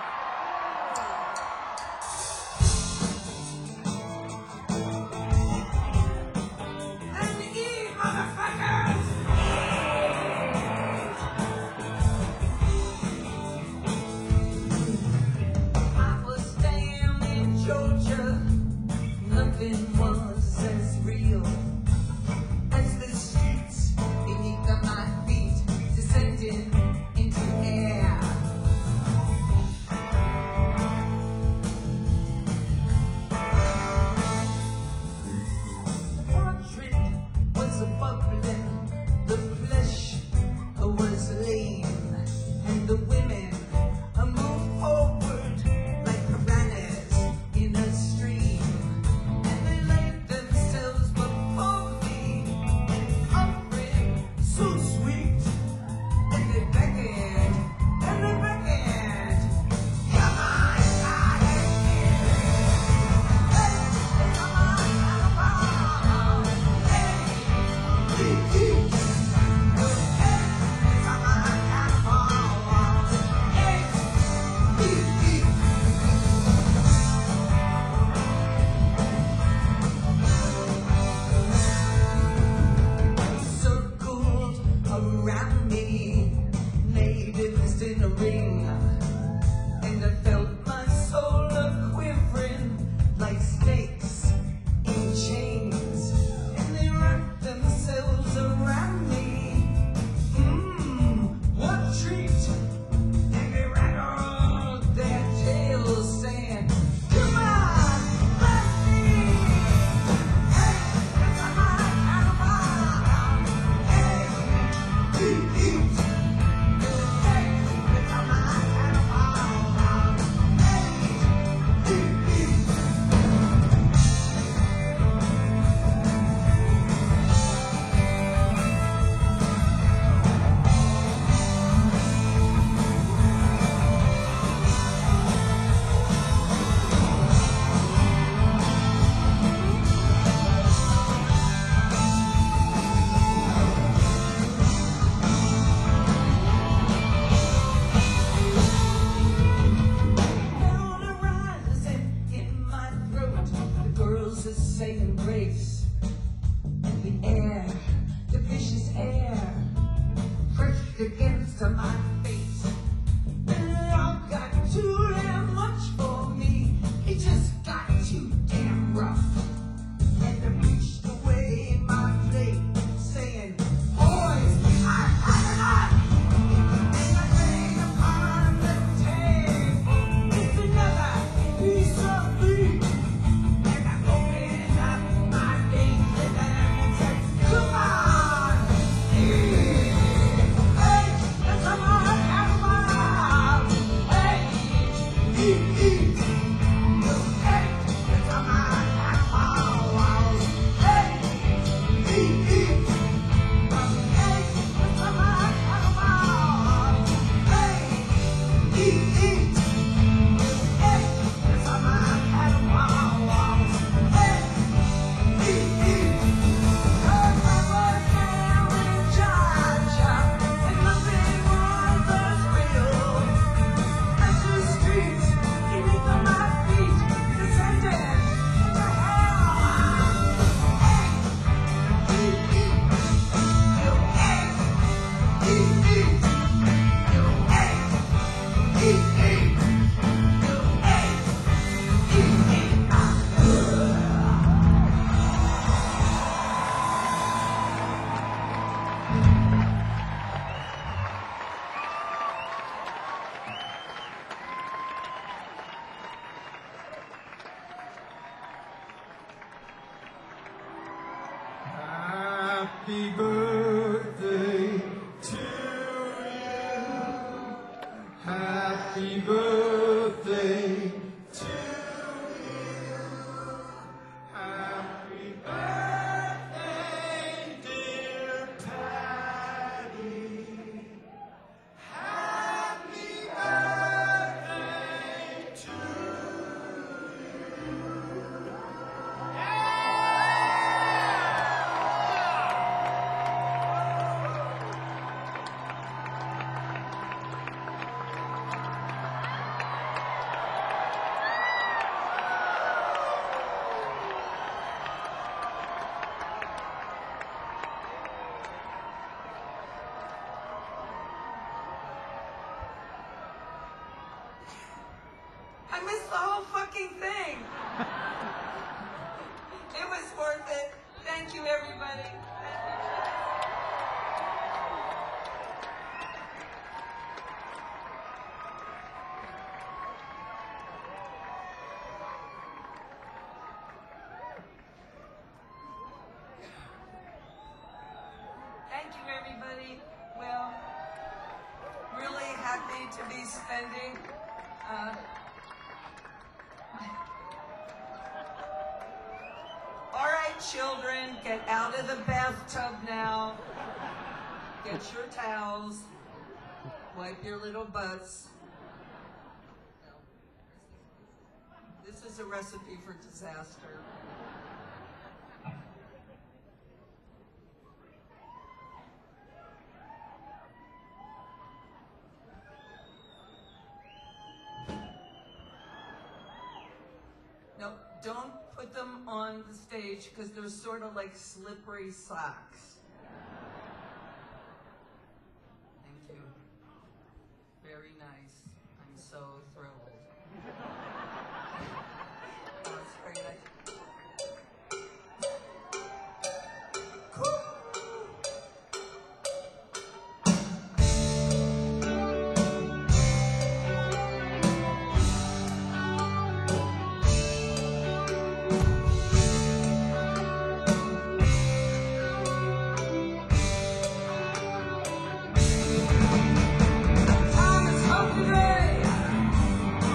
And eat, motherfuckers! I was staying in Georgia. Nothing was as real as the streets beneath my feet, descending into air. I missed the whole fucking thing. It was worth it. Thank you, everybody. Thank you, everybody. Well, really happy to be spending all right, children, get out of the bathtub now. Get your towels. Wipe your little butts. This is a recipe for disaster. No, don't put them on the stage because they're sort of like slippery socks. Thank you. Very nice. I'm so thrilled. That's very nice. Cool. Time is hungry.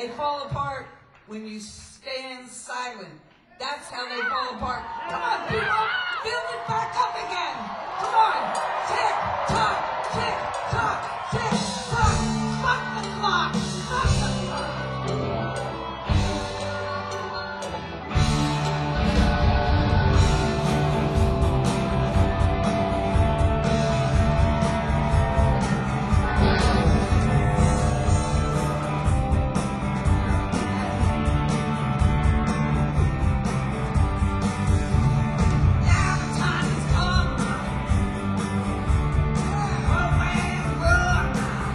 They fall apart when you stand silent. That's how they fall apart. Come on, people, build it back up again. Come on, tick tock, tick tock, tick tock. Fuck the clock. Fuck the clock. Now the time has come. Oh man, run.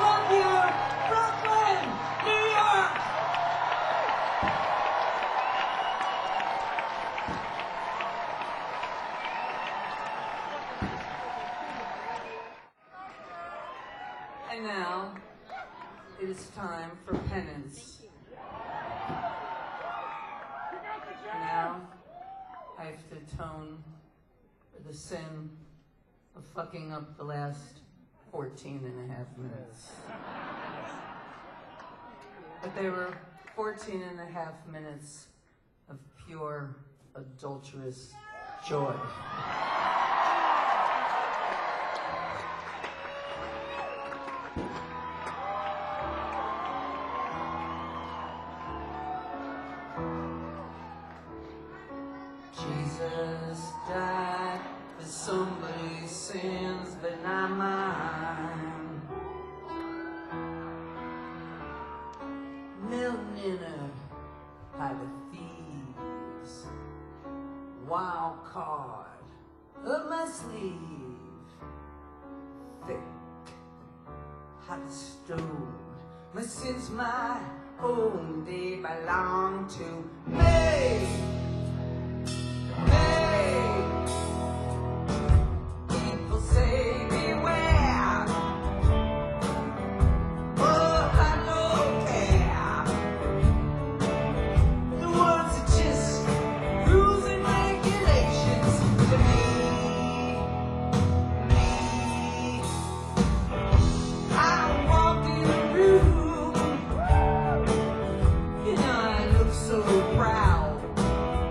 love you, Brooklyn, New York. And now, it is time for penance. Now, I have to atone for the sin of fucking up the last 14 and a half minutes. But they were 14 and a half minutes of pure, adulterous joy. Jesus died for somebody's sins, but not mine. Millionaire by the thieves, wild card up my sleeve, thick, hot as stone. My sins, my own, they belong to me. People say beware. Oh, I don't care. The words are just rules and regulations to me. I walk in a room, you know I look so proud.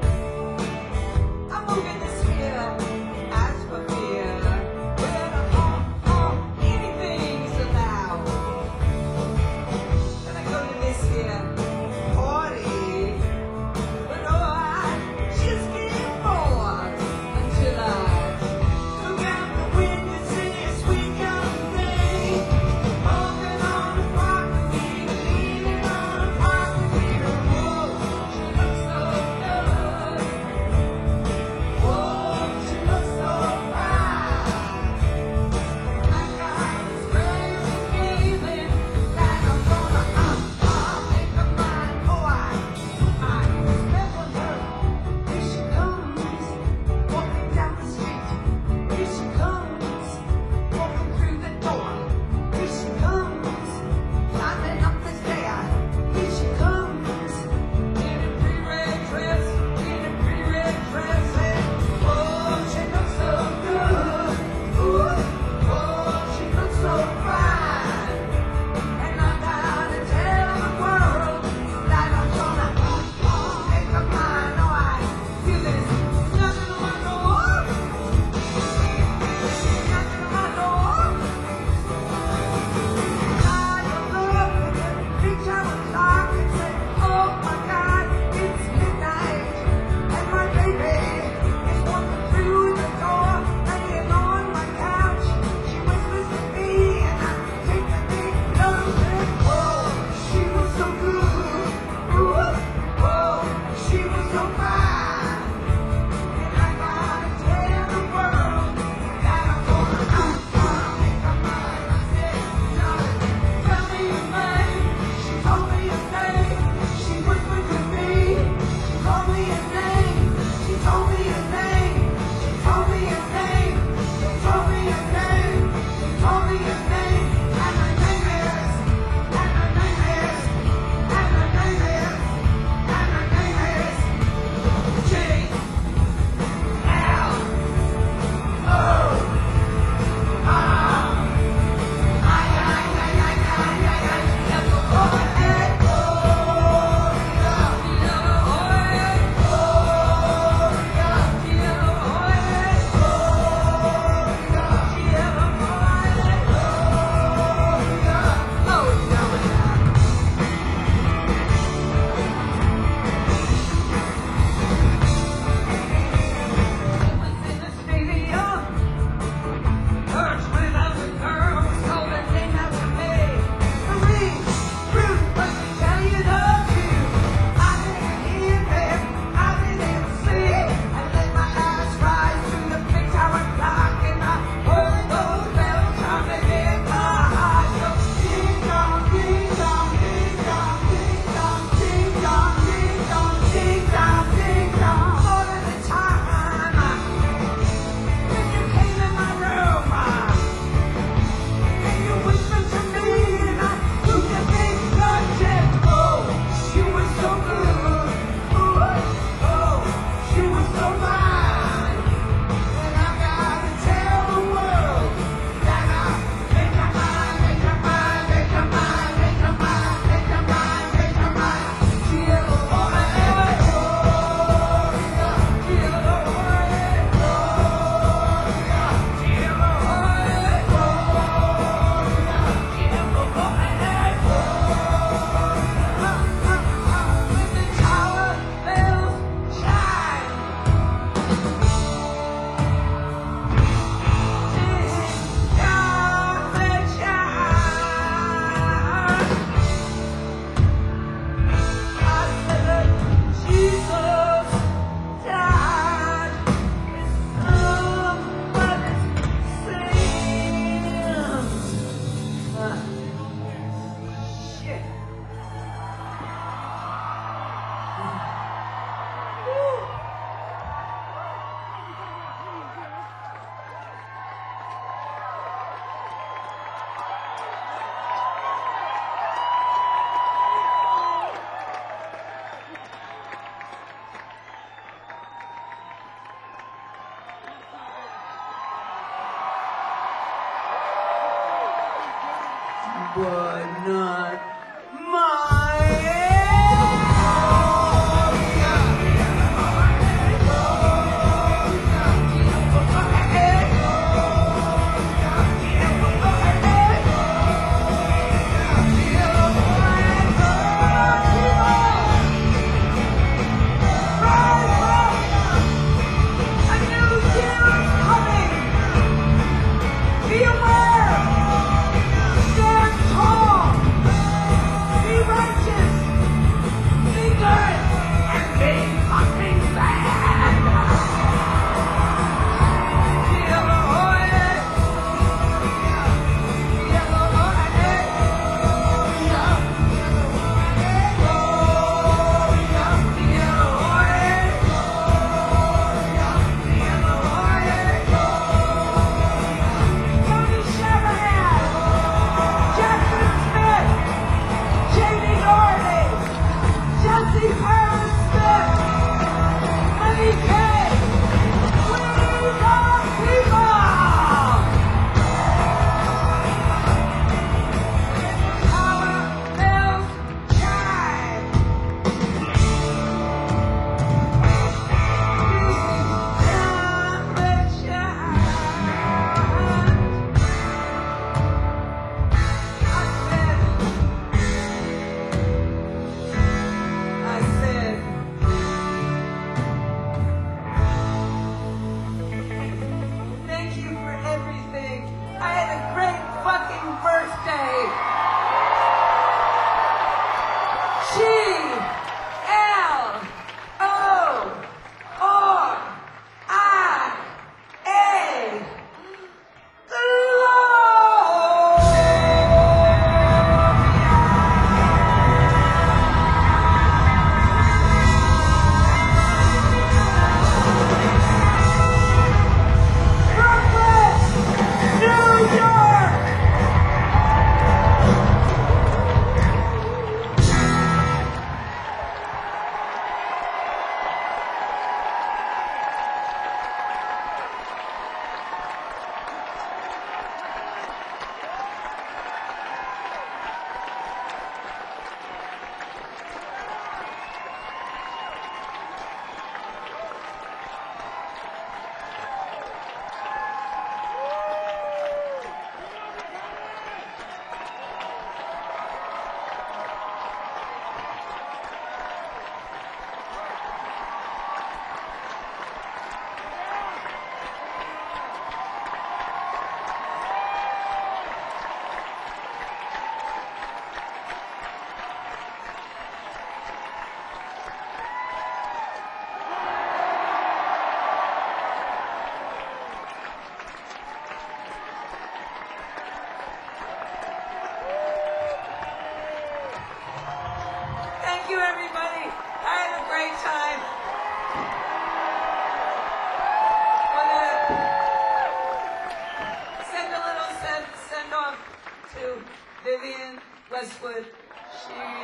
Westwood.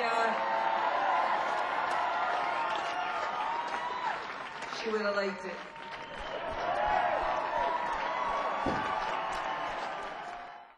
She would have liked it.